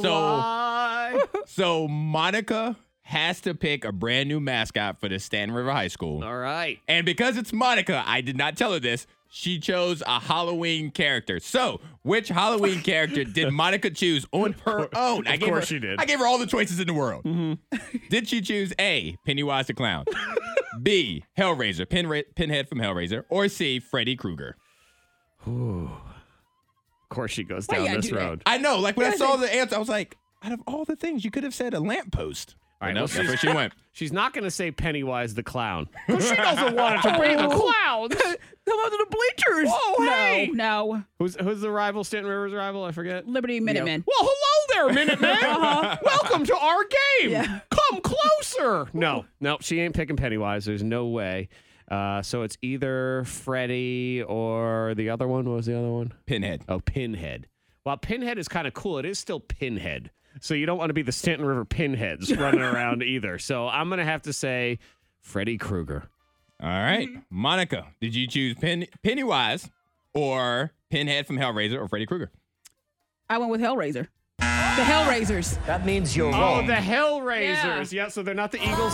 So Monica has to pick a brand new mascot for the Stanton River High School. All right. And because it's Monica, I did not tell her this. She chose a Halloween character. So, which Halloween character did Monica choose on her own? Of course she did. I gave her all the choices in the world. Did she choose A, Pennywise the Clown, B, Hellraiser, Pinhead from Hellraiser, or C, Freddy Krueger? Of course she goes Why you down gotta this do that? road. I know. Like when I saw the answer, I was like, out of all the things, you could have said a lamppost. All right, no, well, that's where she went. She's not going to say Pennywise the clown. She doesn't want it to be the clown. Come up to the bleachers. Oh, hey. No. Who's the rival? Stanton River's rival? I forget. Liberty Minutemen. Well, hello there, Minutemen. Welcome to our game. Yeah. Come closer. No, she ain't picking Pennywise. There's no way. So it's either Freddy or the other one. What was the other one? Pinhead. Oh, Pinhead. While Pinhead is kind of cool, it is still Pinhead. So you don't want to be the Stanton River Pinheads running around either. So I'm going to have to say Freddy Krueger. All right. Monica, did you choose Pennywise or Pinhead from Hellraiser or Freddy Krueger? I went with Hellraiser. The Hellraisers. That means you're Oh, wrong. the Hellraisers. Yeah, so they're not the Eagles.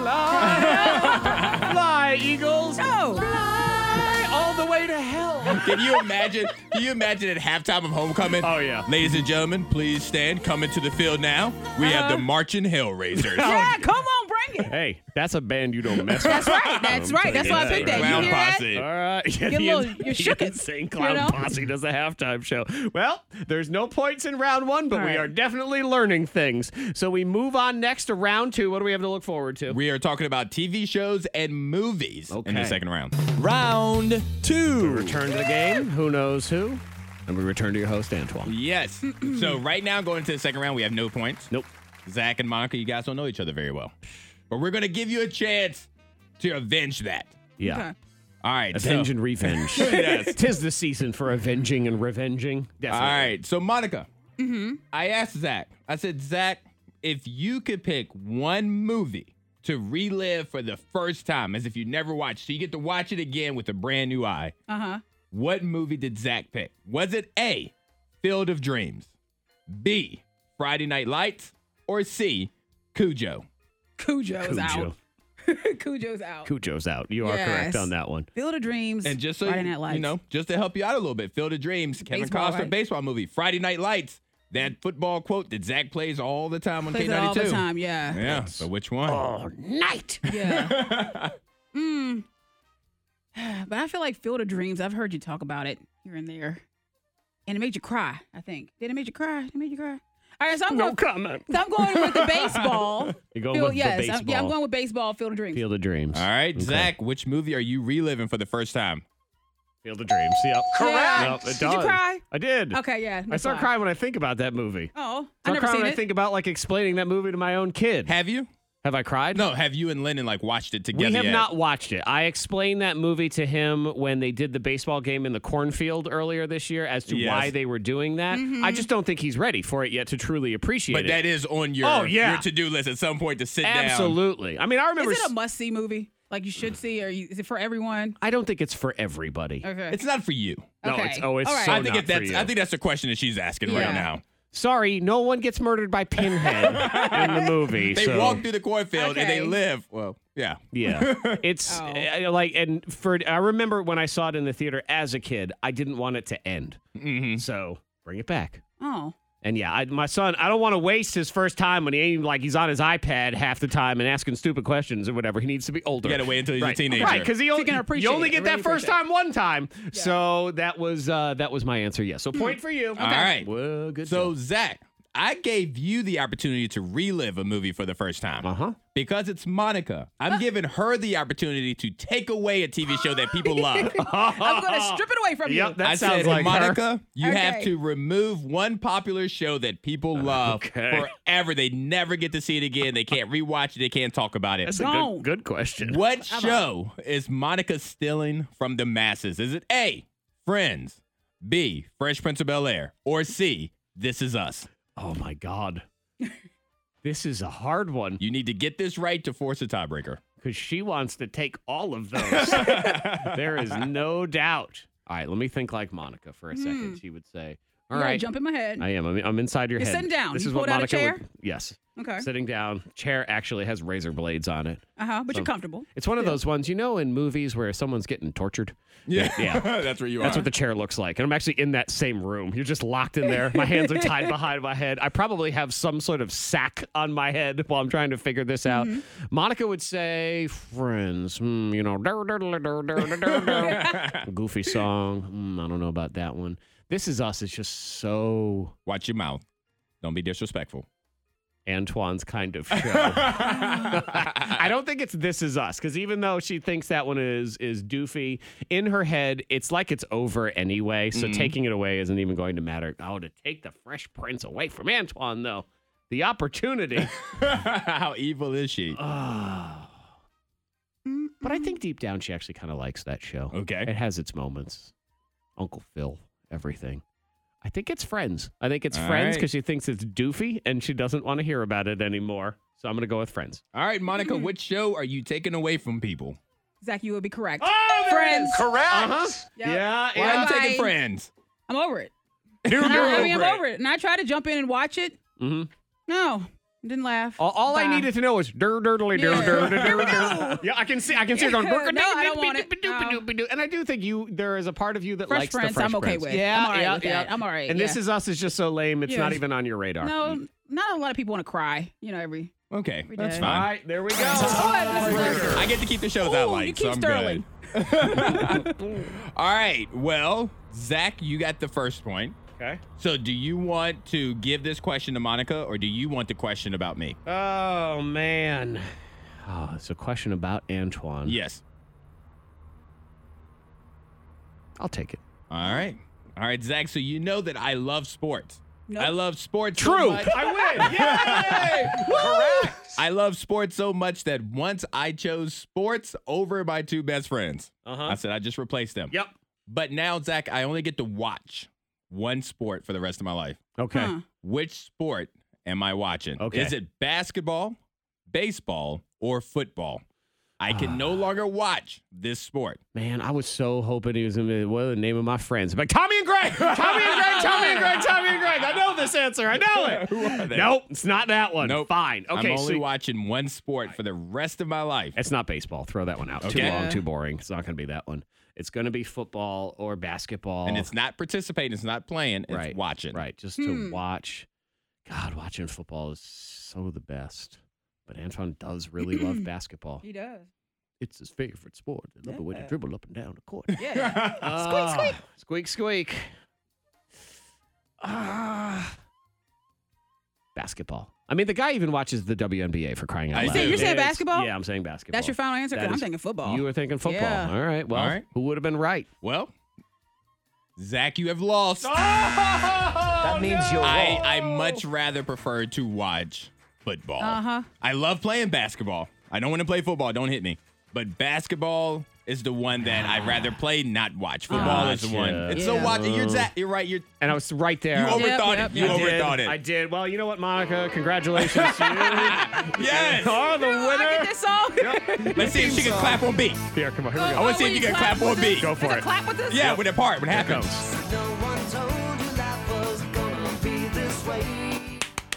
Fly. Fly, Eagles. No. Fly all the way to hell. Can you imagine? Can you imagine at halftime of Homecoming? Oh, yeah. Ladies and gentlemen, please stand. Coming to the field now. We have the Marching Hellraisers. Yeah, come on, bring it. Hey, that's a band you don't mess with. That's right. That's right. That's why I picked that. Clown You hear that? Posse. All right. Yeah, Get a little- you're the shooketh, insane clown you know? posse does a halftime show. Well, there's no points in round one, but All we right. are definitely learning things. So we move on next to round two. What do we have to look forward to? We are talking about TV shows and movies in the Okay. second round. Round two. Return to the game. Who knows who? And we return to your host, Antoine. Yes. So right now, going into the second round, we have no points. Nope. Zach and Monica, you guys don't know each other very well. But we're going to give you a chance to avenge that. Yeah. Okay. All right. Avenge and revenge. Yes. Tis the season for avenging and revenging. All Definitely. right. So, Monica, I asked Zach, I said, Zach, if you could pick one movie to relive for the first time, as if you never watched, so you get to watch it again with a brand new eye, what movie did Zach pick? Was it A, Field of Dreams, B, Friday Night Lights, or C, Cujo? Cujo's out. Cujo's out. Cujo's out. You are correct Yes. on that one. Field of Dreams. And just so Friday Night Lights. you know, just to help you out a little bit, Field of Dreams, Kevin Baseball, Costner right? baseball movie, Friday Night Lights, that football quote that Zach plays all the time on Plays it K92. all the time, yeah. Yeah. So which one? Oh, night. Yeah. But I feel like Field of Dreams, I've heard you talk about it here and there. And it made you cry, I think. Did it make you cry? It made you cry? All right, so I'm No going, comment. so I'm going with the baseball. You're going with the baseball. I'm going with baseball, Field of Dreams. Field of Dreams. All right, Okay. Zach, which movie are you reliving for the first time? Field of Dreams. Yep. Correct. Yep, it Did you does. cry? I did. Okay, yeah. I start crying when I think about that movie. Oh, I I never cry seen when it. I think about like explaining that movie to my own kid. Have you? Have I cried? No, have you and Lennon like watched it together We have yet? not watched it. I explained that movie to him when they did the baseball game in the cornfield earlier this year as to Yes. why they were doing that. I just don't think he's ready for it yet to truly appreciate But it. that is on your, Oh, yeah. your to-do list at some point to sit down. Absolutely. I mean, I remember. Is it a must-see movie? Like you should see, or is it for everyone? I don't think it's for everybody. Okay. It's not for you. No, Okay. it's All right. so I think not for that's you. I think that's the question that she's asking Yeah. right now. Sorry, no one gets murdered by Pinhead in the movie. They so. walk through the cornfield and they Okay. live. Well, Yeah. Yeah. It's I remember when I saw it in the theater as a kid, I didn't want it to end. Mm-hmm. So bring it back. Oh. And yeah, my son, I don't want to waste his first time when he's on his iPad half the time and asking stupid questions or whatever. He needs to be older. You got to wait until he's a teenager. Right, because you only get that first time one time. Yeah. So that was my answer, yes. So point for you. All right. Well, good So, job. Zach, I gave you the opportunity to relive a movie for the first time. Uh-huh. Because it's Monica, I'm giving her the opportunity to take away a TV show that people love. I'm going to strip it away from you. Yep, that I sounds said, like Monica, her. you have Okay. to remove one popular show that people love forever. They never get to see it again. They can't rewatch it. They can't talk about it. That's a good question. What show is Monica stealing from the masses? Is it A, Friends, B, Fresh Prince of Bel-Air, or C, This Is Us? Oh, my God. This is a hard one. You need to get this right to force a tiebreaker. Because she wants to take all of those. There is no doubt. All right, let me think like Monica for a second. She would say, all You gotta right. jump in my head. I am. I'm inside your You're head. sitting down. This You is what pulled out a Monica chair? would. Yes. Okay. Sitting down. Chair actually has razor blades on it. But you're comfortable. It's one of those ones, in movies where someone's getting tortured. Yeah. That's where you are. That's what the chair looks like. And I'm actually in that same room. You're just locked in there. My hands are tied behind my head. I probably have some sort of sack on my head while I'm trying to figure this out. Monica would say, Friends, goofy song. I don't know about that one. This Is Us is just so... Watch your mouth. Don't be disrespectful. Antoine's kind of show. I don't think it's This Is Us, because even though she thinks that one is doofy, in her head, it's like it's over anyway, so taking it away isn't even going to matter. Oh, to take the Fresh Prince away from Antoine, though. The opportunity. How evil is she? But I think deep down she actually kind of likes that show. Okay. It has its moments. Uncle Phil, everything. I think it's Friends. I think it's Friends because she thinks it's doofy and she doesn't want to hear about it anymore. So I'm going to go with Friends. All right, Monica, which show are you taking away from people? Zach, you would be correct. Oh, Friends. Correct. Yep. Yeah. Why are you taking Friends? I'm over it. I'm over it. And I tried to jump in and watch it. Mm-hmm. No, didn't laugh. All I needed to know was Yeah, I can see her going. No, I don't want it. And I do think there is a part of you that Fresh likes Prince, the Fresh I'm okay Prince. with. Yeah, I'm all right with that. I'm all right. And This Is Us is just so lame. It's Yeah. not even on your radar. No, not a lot of people want to cry. Every. Okay, Every that's day. fine. All right, there we go. I get to keep the shows I like, you so keep I'm Sterling. good. All right, well, Zach, you got the first point. Okay. So do you want to give this question to Monica, or do you want the question about me? Oh, man. Oh, it's a question about Antoine. Yes. I'll take it. All right, Zach, so you know that I love sports. Nope. I love sports True. so much. I win. Yay! Correct. I love sports so much that once I chose sports over my two best friends. I said I just replaced them. Yep. But now, Zach, I only get to watch one sport for the rest of my life. Okay. Which sport am I watching? Okay. Is it basketball, baseball, or football? I can no longer watch this sport. Man, I was so hoping he was going to, what are the name of my friends? Like, Tommy and Greg! Tommy and Greg! Tommy and Greg! Tommy and Greg! I know this answer. I know it. Who are they? Nope, it's not that one. Nope. Fine. Okay, I'm only so watching one sport for the rest of my life. it's not baseball. Throw that one out. Too Okay. long, too boring. It's not going to be that one. It's going to be football or basketball. And it's not participating. It's not playing. It's right, watching. Right, just to watch. God, watching football is so the best. But Antoine does really love basketball. He does. It's his favorite sport. I love the way to dribble up and down the court. Yeah. Squeak, squeak. Squeak, squeak. Basketball. I mean, the guy even watches the WNBA for crying out loud. You're saying It's- basketball? Yeah, I'm saying basketball. That's your final answer? That Because I'm is- thinking football. You were thinking football. Yeah. All right. Well, All right. who would have been right? Well, Zach, you have lost. That means you're wrong. I much rather prefer to watch football. I love playing basketball. I don't want to play football. Don't hit me. But basketball is the one that I'd rather play, not watch. Football is the one. Gotcha. It's so watch. You're Zach. You're right. And I was right there. You overthought Yep. it. You overthought I it. did. Well, you know what, Monica? Congratulations to you. Yes. Oh, the I winner. get this song. Let's see if she can clap on beat. Here, come on. Here we I go. want to see if you can clap on beat. Go for There's a it. clap with this? Yeah, with that part. What Here it happens? goes. No one told you life was gonna be this way.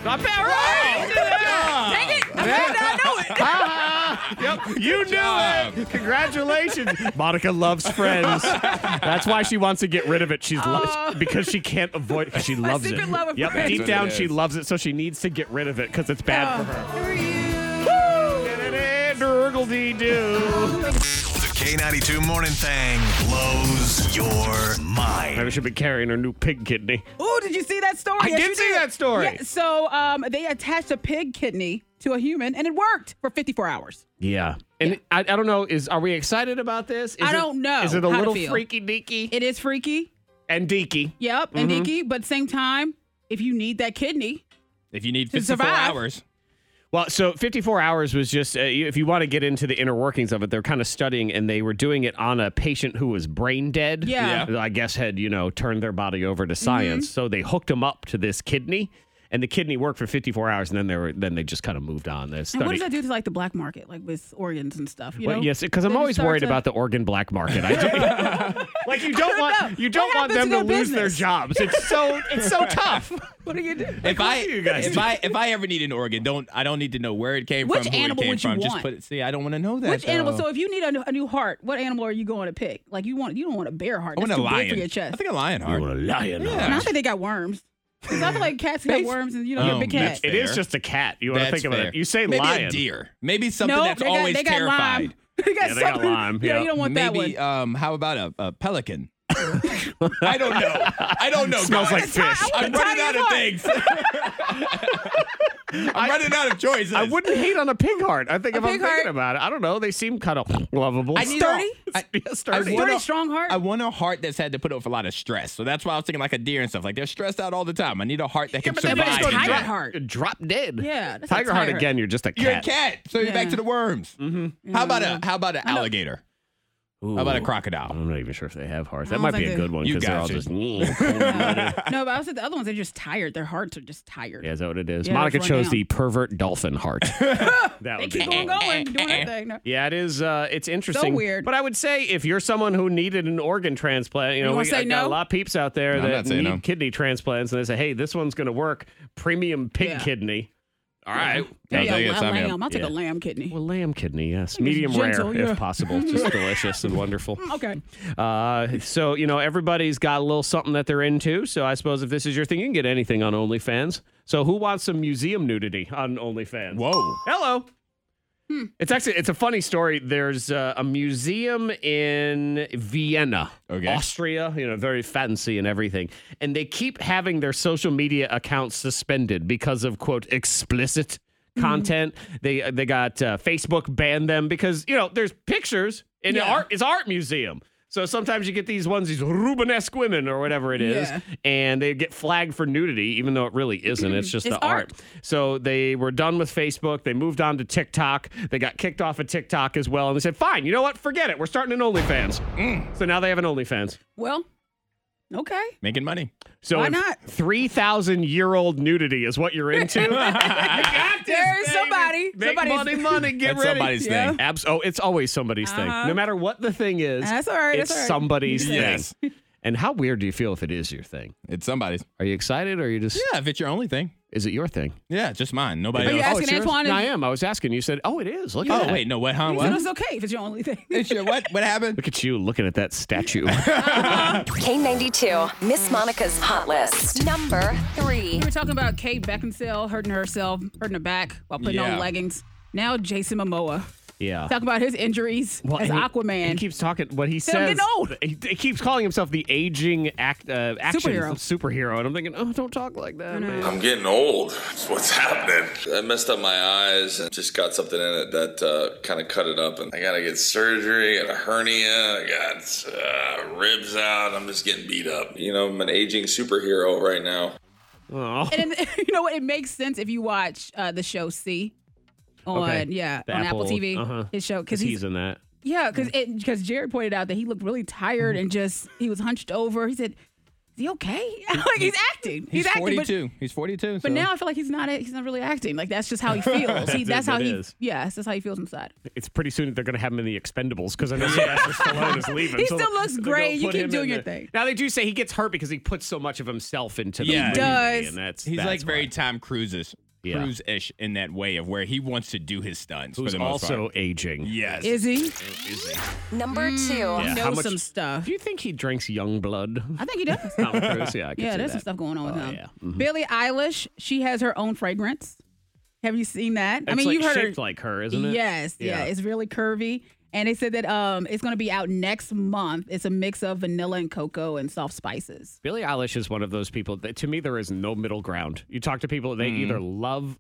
Not bad, right? Dang it! I know it. Yep, you knew it. Congratulations. Monica loves Friends. That's why she wants to get rid of it. Because she can't avoid it. She loves it. secret love of Yep, Friends. deep That's what down it she is. loves it, so she needs to get rid of it because it's bad for her. Who are you? Durgle-dee-doo. The K92 Morning Thing blows your mind. Maybe she'll be carrying her new pig kidney. Oh, did you see that story? I Yes, did you see that story. Yeah, so they attached a pig kidney to a human, and it worked for 54 hours. Yeah. And I don't know, are we excited about this? I don't know Is it a how to little feel. freaky deaky? It is freaky. And deaky. Yep, and deaky, but same time, if you need that kidney, If you need To 54 survive. hours. Well, so 54 hours was just, if you want to get into the inner workings of it, they're kind of studying, and they were doing it on a patient who was brain dead. Yeah. I guess had, turned their body over to science. So they hooked him up to this kidney, and the kidney worked for 54 hours, and then they just kind of moved on. They and what studied. does that do to like the black market, like with organs and stuff? You know? Well, yes, because I'm They always just start worried to- about the organ black market. I do. Like you don't want What want happens them to to their lose their business? jobs. It's so tough. What do you do? If I you guys if do? I ever need an organ, I don't need to know where it came Which from, who animal it came would you from. Just want? put it. See, I don't want to know that. Which animal? though. So if you need a new heart, what animal are you going to pick? Like you don't want a bear heart. I want That's a too big lion. for your chest. I think a lion heart. You want a lion? Yeah. And I think they got worms. 'Cause I feel like cats got worms, and you're a big cat. that's It is fair. just a cat. You want to That's think about fair. it. You say maybe lion. a deer. Maybe something No, that's they got always Lime. terrified. They got Yeah, they got something- lime, Yeah, yeah. you don't want that Maybe one. how about a pelican? I don't know. I don't know. Smells guys. like fish. I'm running out of things. I'm running out of choices. I wouldn't hate on a pig heart. I think A if I'm pig thinking heart? about it, I don't know. They seem kind of lovable. I need Sturdy? Sturdy. want Sturdy, strong heart? I want a heart that's had to put up with a lot of stress. So that's why I was thinking like a deer and stuff. Like they're stressed out all the time. I need a heart that can but then survive. they just go Tiger in that. heart. Drop dead. Yeah, that's a Tiger heart tiger. again. You're just a cat. You're a cat. So you're back Yeah. to the worms. Mm-hmm. How about an alligator? Ooh, How about a crocodile? I'm not even sure if they have hearts. That I might don't be a think good one You because they're all got just. No, but I said the other ones, they're just tired. Their hearts are just tired. Yeah, is that what it is? Yeah, Monica that's one chose down. the pervert dolphin heart. That They would keep be going, doing their thing. No. Yeah, it is. It's interesting. weird. But I would say if you're someone who needed an organ transplant, You wanna we say got a no? lot of peeps out there I'm that not saying need no. kidney transplants, and they say, "Hey, this one's going to work. Premium pig Yeah. kidney." All right. Maybe I'll take it, a sign me up. lamb. I'll take Yeah. a lamb kidney. Well, lamb kidney, yes, it's medium gentle, rare yeah. if possible, just delicious and wonderful. Okay. So everybody's got a little something that they're into. So I suppose if this is your thing, you can get anything on OnlyFans. So who wants some museum nudity on OnlyFans? Whoa. Hello. It's a funny story. There's a museum in Vienna, Austria, very fancy and everything. And they keep having their social media accounts suspended because of, quote, explicit content. They got Facebook banned them because, there's pictures in it's art museum. So sometimes you get these Rubenesque women or whatever it is, Yeah. and they get flagged for nudity, even though it really isn't. It's just It's the art. So they were done with Facebook. They moved on to TikTok. They got kicked off of TikTok as well. And they said, fine, you know what? Forget it. We're starting an OnlyFans. So now they have an OnlyFans. Well, okay. Making money. So Why not? 3,000-year-old nudity is what you're into. You got this, There's baby. somebody. Make Somebody's- money. Get That's ready. somebody's thing. It's always somebody's thing. No matter what the thing is, That's all right, it's that's all right. somebody's thing. Yes. And how weird do you feel if it is your thing? It's somebody's. Are you excited or are you just... Yeah, if it's your only thing. Is it your thing? Yeah, it's just mine. Nobody Are you else. asking it's yours? Antoine? No, I am. I was asking. You said, oh, it is. Look at Oh, that. wait, no, what, huh? You said What? it's okay if it's your only thing. It's your, what happened? Look at you looking at that statue. K92, Miss Monica's Hot List. Number 3. We were talking about Kate Beckinsale hurting herself, hurting her back while putting on Yeah. leggings. Now Jason Momoa. Yeah. Talk about his injuries as and Aquaman. He keeps talking. What he Said I'm says. getting old. He keeps calling himself the aging action Superhero. superhero, and I'm thinking, oh, don't talk like that, man. I'm getting old. That's what's happening. I messed up my eyes and just got something in it that kind of cut it up. And I got to get surgery. I got a hernia. I got ribs out. I'm just getting beat up. I'm an aging superhero right now. Oh. And you know what? It makes sense if you watch the show C on The Apple TV. His show because he's in that. Yeah, because Jared pointed out that he looked really tired and he was hunched over. He said, is he okay? Like he's acting. He's acting, 42. He's 42. But now I feel like he's not really acting. Like that's just how he feels. That's how he feels inside. It's pretty soon they're going to have him in the Expendables because I know Sylvester Stallone is leaving. He so still looks they're great. gonna You put keep him doing in your there. thing. Now they do say he gets hurt because he puts so much of himself into the Yeah. movie. He does. And that's very why. Tom Cruise-ish in that way of where he wants to do his stunts. Who's for the most also part. aging. Yes. Is he? Number 2. He How knows much- some stuff. Do you think he drinks young blood? I think he does. Tom Cruise, yeah, I can see there's that. some stuff going on with him. yeah. Mhm. Billie Eilish, she has her own fragrance. Have you seen that? It's you've heard shaped her. like her, isn't it? Yes, yeah, it's really curvy. And they said that it's going to be out next month. It's a mix of vanilla and cocoa and soft spices. Billie Eilish is one of those people that, to me, there is no middle ground. You talk to people, they either love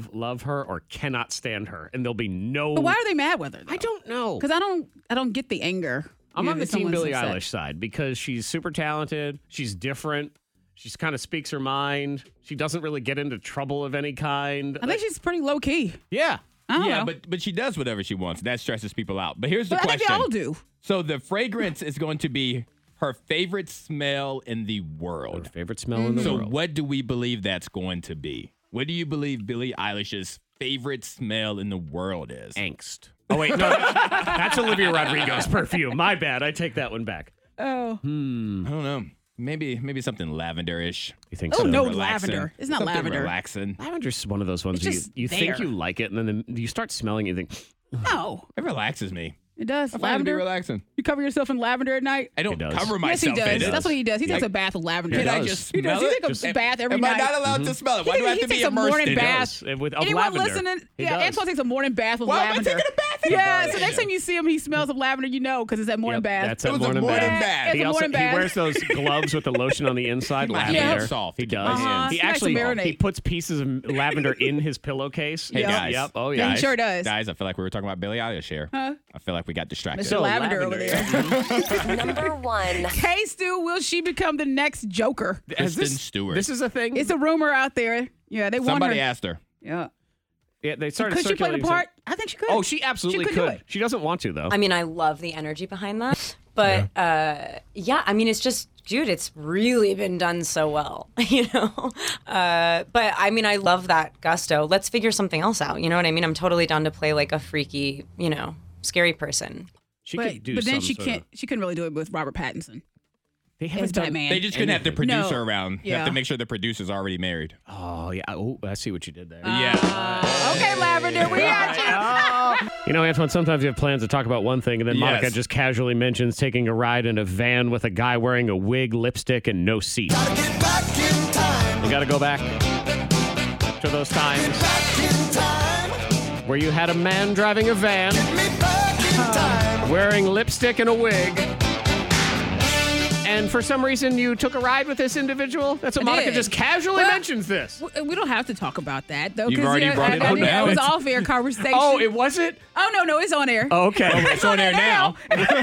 her or cannot stand her, and there'll be no. But why are they mad with her? I don't know. Because I don't get the anger. I'm on the if team someone's Billie upset. Eilish side because she's super talented. She's different. She kind of speaks her mind. She doesn't really get into trouble of any kind. I think she's pretty low key. Yeah. I don't know. but she does whatever she wants. That stresses people out. But here's the But I question. think they all do. So the fragrance is going to be her favorite smell in the world. Her favorite smell in the So world. what do we believe that's going to be? What do you believe Billie Eilish's favorite smell in the world is? Angst. Oh, wait. No, that's Olivia Rodrigo's perfume. My bad. I take that one back. Oh. I don't know. Maybe something lavender-ish. You think Oh, so? no, Relaxing. lavender. It's not Something lavender. relaxing. Lavender's one of those ones It's where you, just you think there. you like it, and then you start smelling it, you think, No, It relaxes me. it does. I find it to be Lavender. relaxing. You cover yourself in lavender at night? I don't does. cover Yes, he myself in does. it. That's what he does. He takes Like, a bath of lavender. Can I does. just He does. smell He it? takes a bath every Am night. I not allowed to smell it? Why do I have He to be takes a immersed morning in bath. it? Of Anyone lavender. listening? He Yeah, does. Antoine takes a morning bath with Why am I lavender. taking a bath? Yeah, He so does. next time you see him, he smells of lavender, you know, because it's that morning Yep, bath. That's that It was a morning morning bath. bath. It's He a also morning bath. he wears those gloves with the lotion on the inside. My Lavender. hands soft. He does. Uh-huh. He He likes to actually marinate. he puts pieces of lavender in his pillowcase. Hey, Yep. guys. Yep. Oh Yeah, yeah. he sure does. Guys, I feel like we were talking about Billie Eilish here. Huh? I feel like we got distracted. Mr. Lavender over there. Number 1. K Stu, will she become the next Joker? Kristen Stewart. This is a thing. It's a rumor out there. Yeah, they want Somebody her. asked her. Yeah. Yeah, they started Could she play the circulating part? I think she could. Oh, she absolutely could do could. it. She doesn't want to though. I mean, I love the energy behind that. But yeah, I mean, it's just, dude, it's really been done so well, you know? But I mean, I love that gusto. Let's figure something else out. You know what I mean? I'm totally down to play like a freaky, you know, scary person. She But, could do but then some she sort of- can't. She couldn't really do it with Robert Pattinson. They As haven't done. Batman. They just couldn't have the producer No. around. You have Yeah. to make sure the producer's already married. Oh yeah. Oh, I see what you did there. Yeah. Okay, Lavender, we got you. You know, Antoine, sometimes you have plans to talk about one thing, and then Monica Yes. just casually mentions taking a ride in a van with a guy wearing a wig, lipstick, and no seat. You got to go back to those times where you had a man driving a van, wearing lipstick and a wig. And for some reason, you took a ride with this individual? That's what I Monica did. just casually Well, mentions this. We don't have to talk about that though. You've 'cause, already brought it up now. It was off air conversation. Oh, it wasn't? Oh no, it's on air. Oh, okay. It's on there now.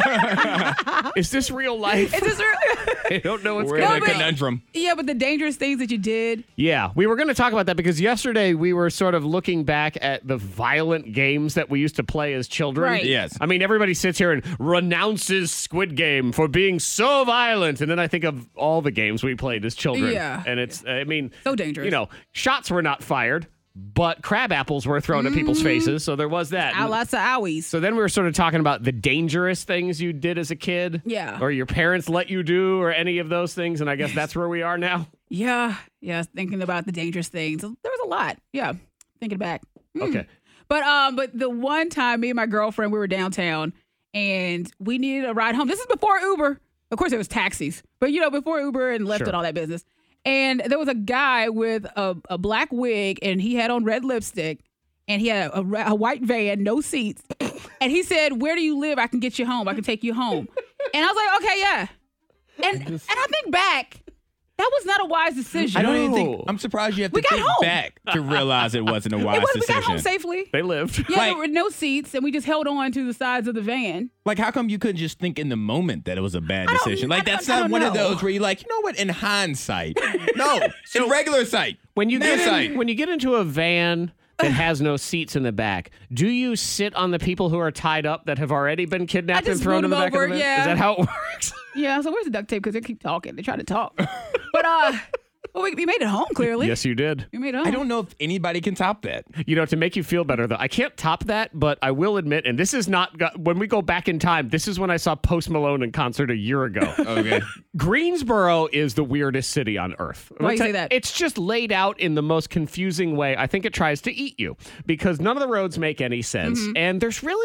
Is this real life? Is this real? I don't know what's We're going in on. a conundrum. Yeah, but the dangerous things that you did. Yeah, we were going to talk about that because yesterday we were sort of looking back at the violent games that we used to play as children. Right. Yes. I mean, everybody sits here and renounces Squid Game for being so violent. And then I think of all the games we played as children. Yeah. And it's, I mean, So dangerous. You know, shots were not fired, but crab apples were thrown at people's faces. So there was that. Lots of owies. So then we were sort of talking about the dangerous things you did as a kid. Yeah. Or your parents let you do, or any of those things. And I guess that's where we are now. Yeah, thinking about the dangerous things. There was a lot. Yeah, thinking back. Okay. But the one time me and my girlfriend, we were downtown and we needed a ride home. This is before Uber. Of course, it was taxis, but before Uber and Lyft Sure. and all that business. And there was a guy with a black wig and he had on red lipstick and he had a white van, no seats. And he said, "Where do you live? I can get you home. I can take you home." And I was like, "Okay, yeah." And I think back, that was not a wise decision. I don't even think. I'm surprised you have We to got think home. back to realize it wasn't a wise We got home decision. safely. They lived. Yeah, Like- there were no seats, and we just held on to the sides of the van. Like, how come you couldn't just think in the moment that it was a bad I don't- decision? Like, that's I not don't one of know. those where you're like, you know what? In hindsight, no. In regular sight, When you their get sight. when you get into a van that has no seats in the back, do you sit on the people who are tied up that have already been kidnapped and thrown in the back of the van? Yeah. Is that how it works? Yeah, so where's the duct tape? Because they keep talking. They try to talk. But, well, we made it home, clearly. Yes, you did. We made it home. I don't know if anybody can top that. You know, to make you feel better, though, I can't top that, but I will admit, and this is not, when we go back in time, this is when I saw Post Malone in concert a year ago. Okay. Greensboro is the weirdest city on earth. Why do you say that? It's just laid out in the most confusing way. I think it tries to eat you because none of the roads make any sense. Mm-hmm. And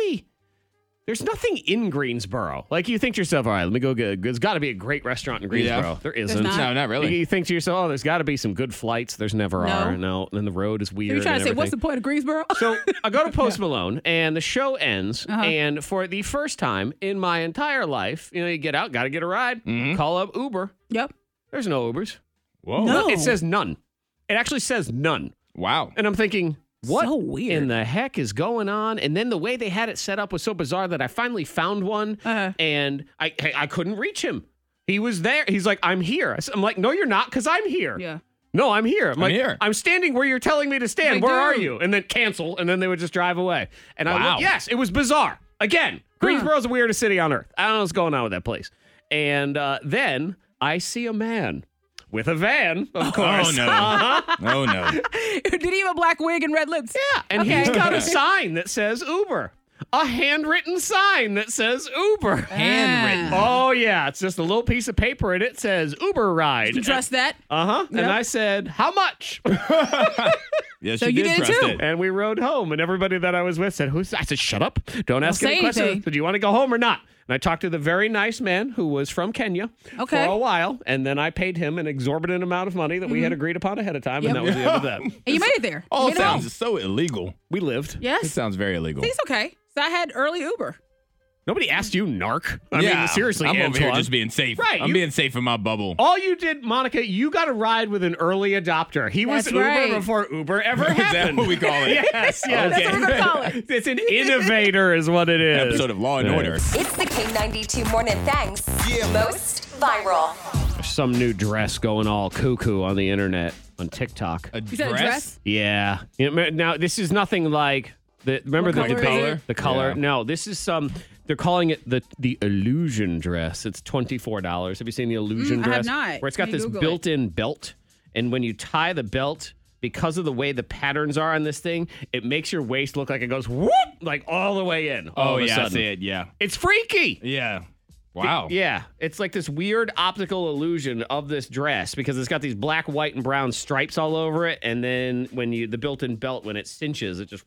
there's nothing in Greensboro. Like, you think to yourself, all right, let me go get, there's got to be a great restaurant in Greensboro. Yeah. There isn't. No, not really. You think to yourself, oh, there's got to be some good flights. There's never are. No. And the road is weird. You're trying to say, everything. what's the point of Greensboro? So I go to Post Malone, and the show ends. Uh-huh. And for the first time in my entire life, you know, you get out, got to get a ride, call up Uber. Yep. There's no Ubers. Whoa. No. It says none. It actually says none. Wow. And I'm thinking, what So weird. in the heck is going on? And then the way they had it set up was so bizarre that I finally found one, and I couldn't reach him. He was there. He's like, I'm here. I'm like, no, you're not, because I'm here. Yeah. No, I'm here. I'm like, here. I'm standing where you're telling me to stand. Like, Where are dude. you? And then cancel, and then they would just drive away. And I Wow. looked, yes, it was bizarre. Again, Greensboro's the weirdest city on earth. I don't know what's going on with that place. And then I see a man with a van, of course. Oh, no. Oh, no. Did he have a black wig and red lips? Yeah, and he's got a sign that says Uber. A handwritten sign that says Uber. Handwritten. Oh, yeah. It's just a little piece of paper, and it says Uber ride. You trust that? Uh-huh. Yep. And I said, how much? Yes, So you you did did trust too. it. And we rode home, and everybody that I was with said, "Who's?" I said, "Shut up! Don't ask say any questions. anything. So do you want to go home or not?" And I talked to the very nice man who was from Kenya Okay. for a while, and then I paid him an exorbitant amount of money that we had agreed upon ahead of time, Yep. and that was the end of that. And you made it there. You All made it home. sounds so illegal. We lived. Yes. It sounds very illegal. See, it's okay. So I had early Uber. Nobody asked you, narc. I mean, seriously, I'm over here Antoine. just being safe. Right, I'm you- being safe in my bubble. All you did, Monica, you got a ride with an early adopter. He was That's Uber right. before Uber ever Is that happened. what we call it? Yes, yes. Okay. That's what we're going to call it. It's an innovator is what it is. Episode of Law and Yeah. Order. It's the K92 Morning Thangs. Most viral. There's some new dress going all cuckoo on the internet, on TikTok. A You said a dress? Yeah. You know, now, this is nothing like the. Remember What color is color? it? The color? Yeah. No, this is some. They're calling it the illusion dress. It's $24. Have you seen the illusion I dress? have not. Where it's got Let me this Google it. built-in belt, and when you tie the belt, because of the way the patterns are on this thing, it makes your waist look like it goes whoop, like all the way in. All Oh, of a yeah, I sudden. see it. Yeah. It's freaky. Yeah. Wow. Yeah, it's like this weird optical illusion of this dress because it's got these black, white, and brown stripes all over it, and then when the built-in belt, when it cinches, it just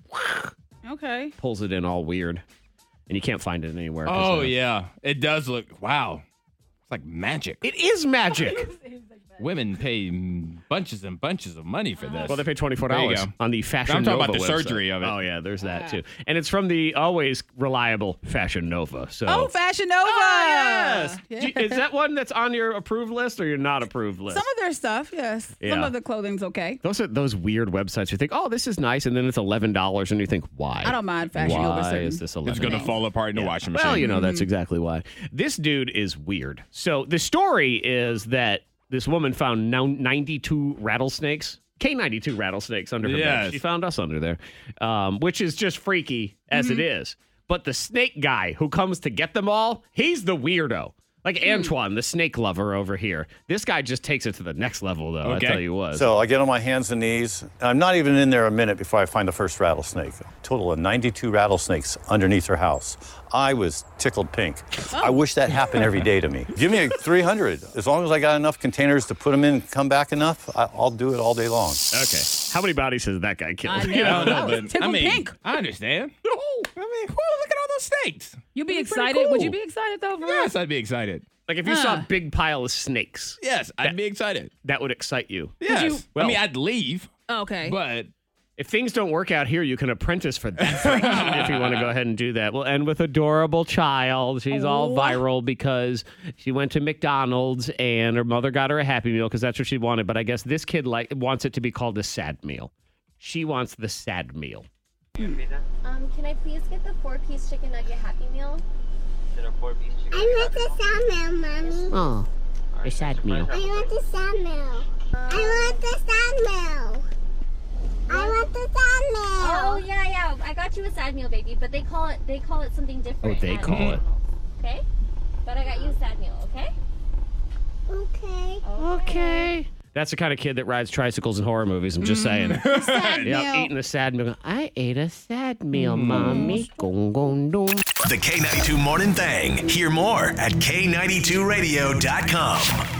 Okay. pulls it in all weird, and you can't find it anywhere. 'cause, Oh, yeah. It does look, wow. It's like magic. It is magic. Women pay bunches and bunches of money for this. Well, they pay There you $24 go. on the Fashion I'm talking Nova about the website. surgery of it. Oh, yeah, there's that, too. And it's from the always reliable Fashion Nova. So. Oh, Fashion Nova. Oh, yes. Yeah. Is that one that's on your approved list or your not approved list? Some of their stuff, yes. Some Yeah. of the clothing's okay. Those are those weird websites. You think, oh, this is nice, and then it's $11, and you think, why? I don't mind Fashion Nova. Why certain- is this $11? It's going to fall apart in the washing machine. Well, you know, that's exactly why. This dude is weird. So the story is that this woman found 92 rattlesnakes, K92 rattlesnakes under her bed. Yes. She found us under there, which is just freaky as it is. But the snake guy who comes to get them all, he's the weirdo. Like Antoine, the snake lover over here. This guy just takes it to the next level, though, Okay. I tell you what. So I get on my hands and knees. I'm not even in there a minute before I find the first rattlesnake. A total of 92 rattlesnakes underneath her house. I was tickled pink. I wish that happened every day to me. Give me 300. As long as I got enough containers to put them in and come back enough, I'll do it all day long. Okay. How many bodies has that guy killed? I know. I don't know, I was but tickled I mean, pink. I understand. I mean, whoa, look at all those snakes. You be Pretty excited? Would you cool. be excited though? For Yes, real? I'd be excited. Like if you saw a big pile of snakes, Yes, I'd be excited. that would excite you. Yes. Well- I mean, I'd leave, Oh, okay. but If things don't work out here, you can apprentice for that freak if you want to go ahead and do that. We'll end with adorable child. She's all viral because she went to McDonald's and her mother got her a Happy Meal because that's what she wanted. But I guess this kid wants it to be called a sad meal. She wants the sad meal. Can I please get the 4-piece chicken nugget Happy Meal? Is it a 4-piece chicken? I want the sad meal, Mommy. Oh, a sad meal. I want the sad meal. I want the sad meal. I want the sad Oh yeah. I got you a sad meal, baby, but they call it something different. Oh, they at call it. McDonald's, okay? But I got you a sad meal, okay? Okay. That's the kind of kid that rides tricycles in horror movies. I'm just saying. Sad Yeah, meal. eating a sad meal. I ate a sad meal, mommy. Gong, gong, dong. The K92 Morning Thing. Hear more at K92Radio.com.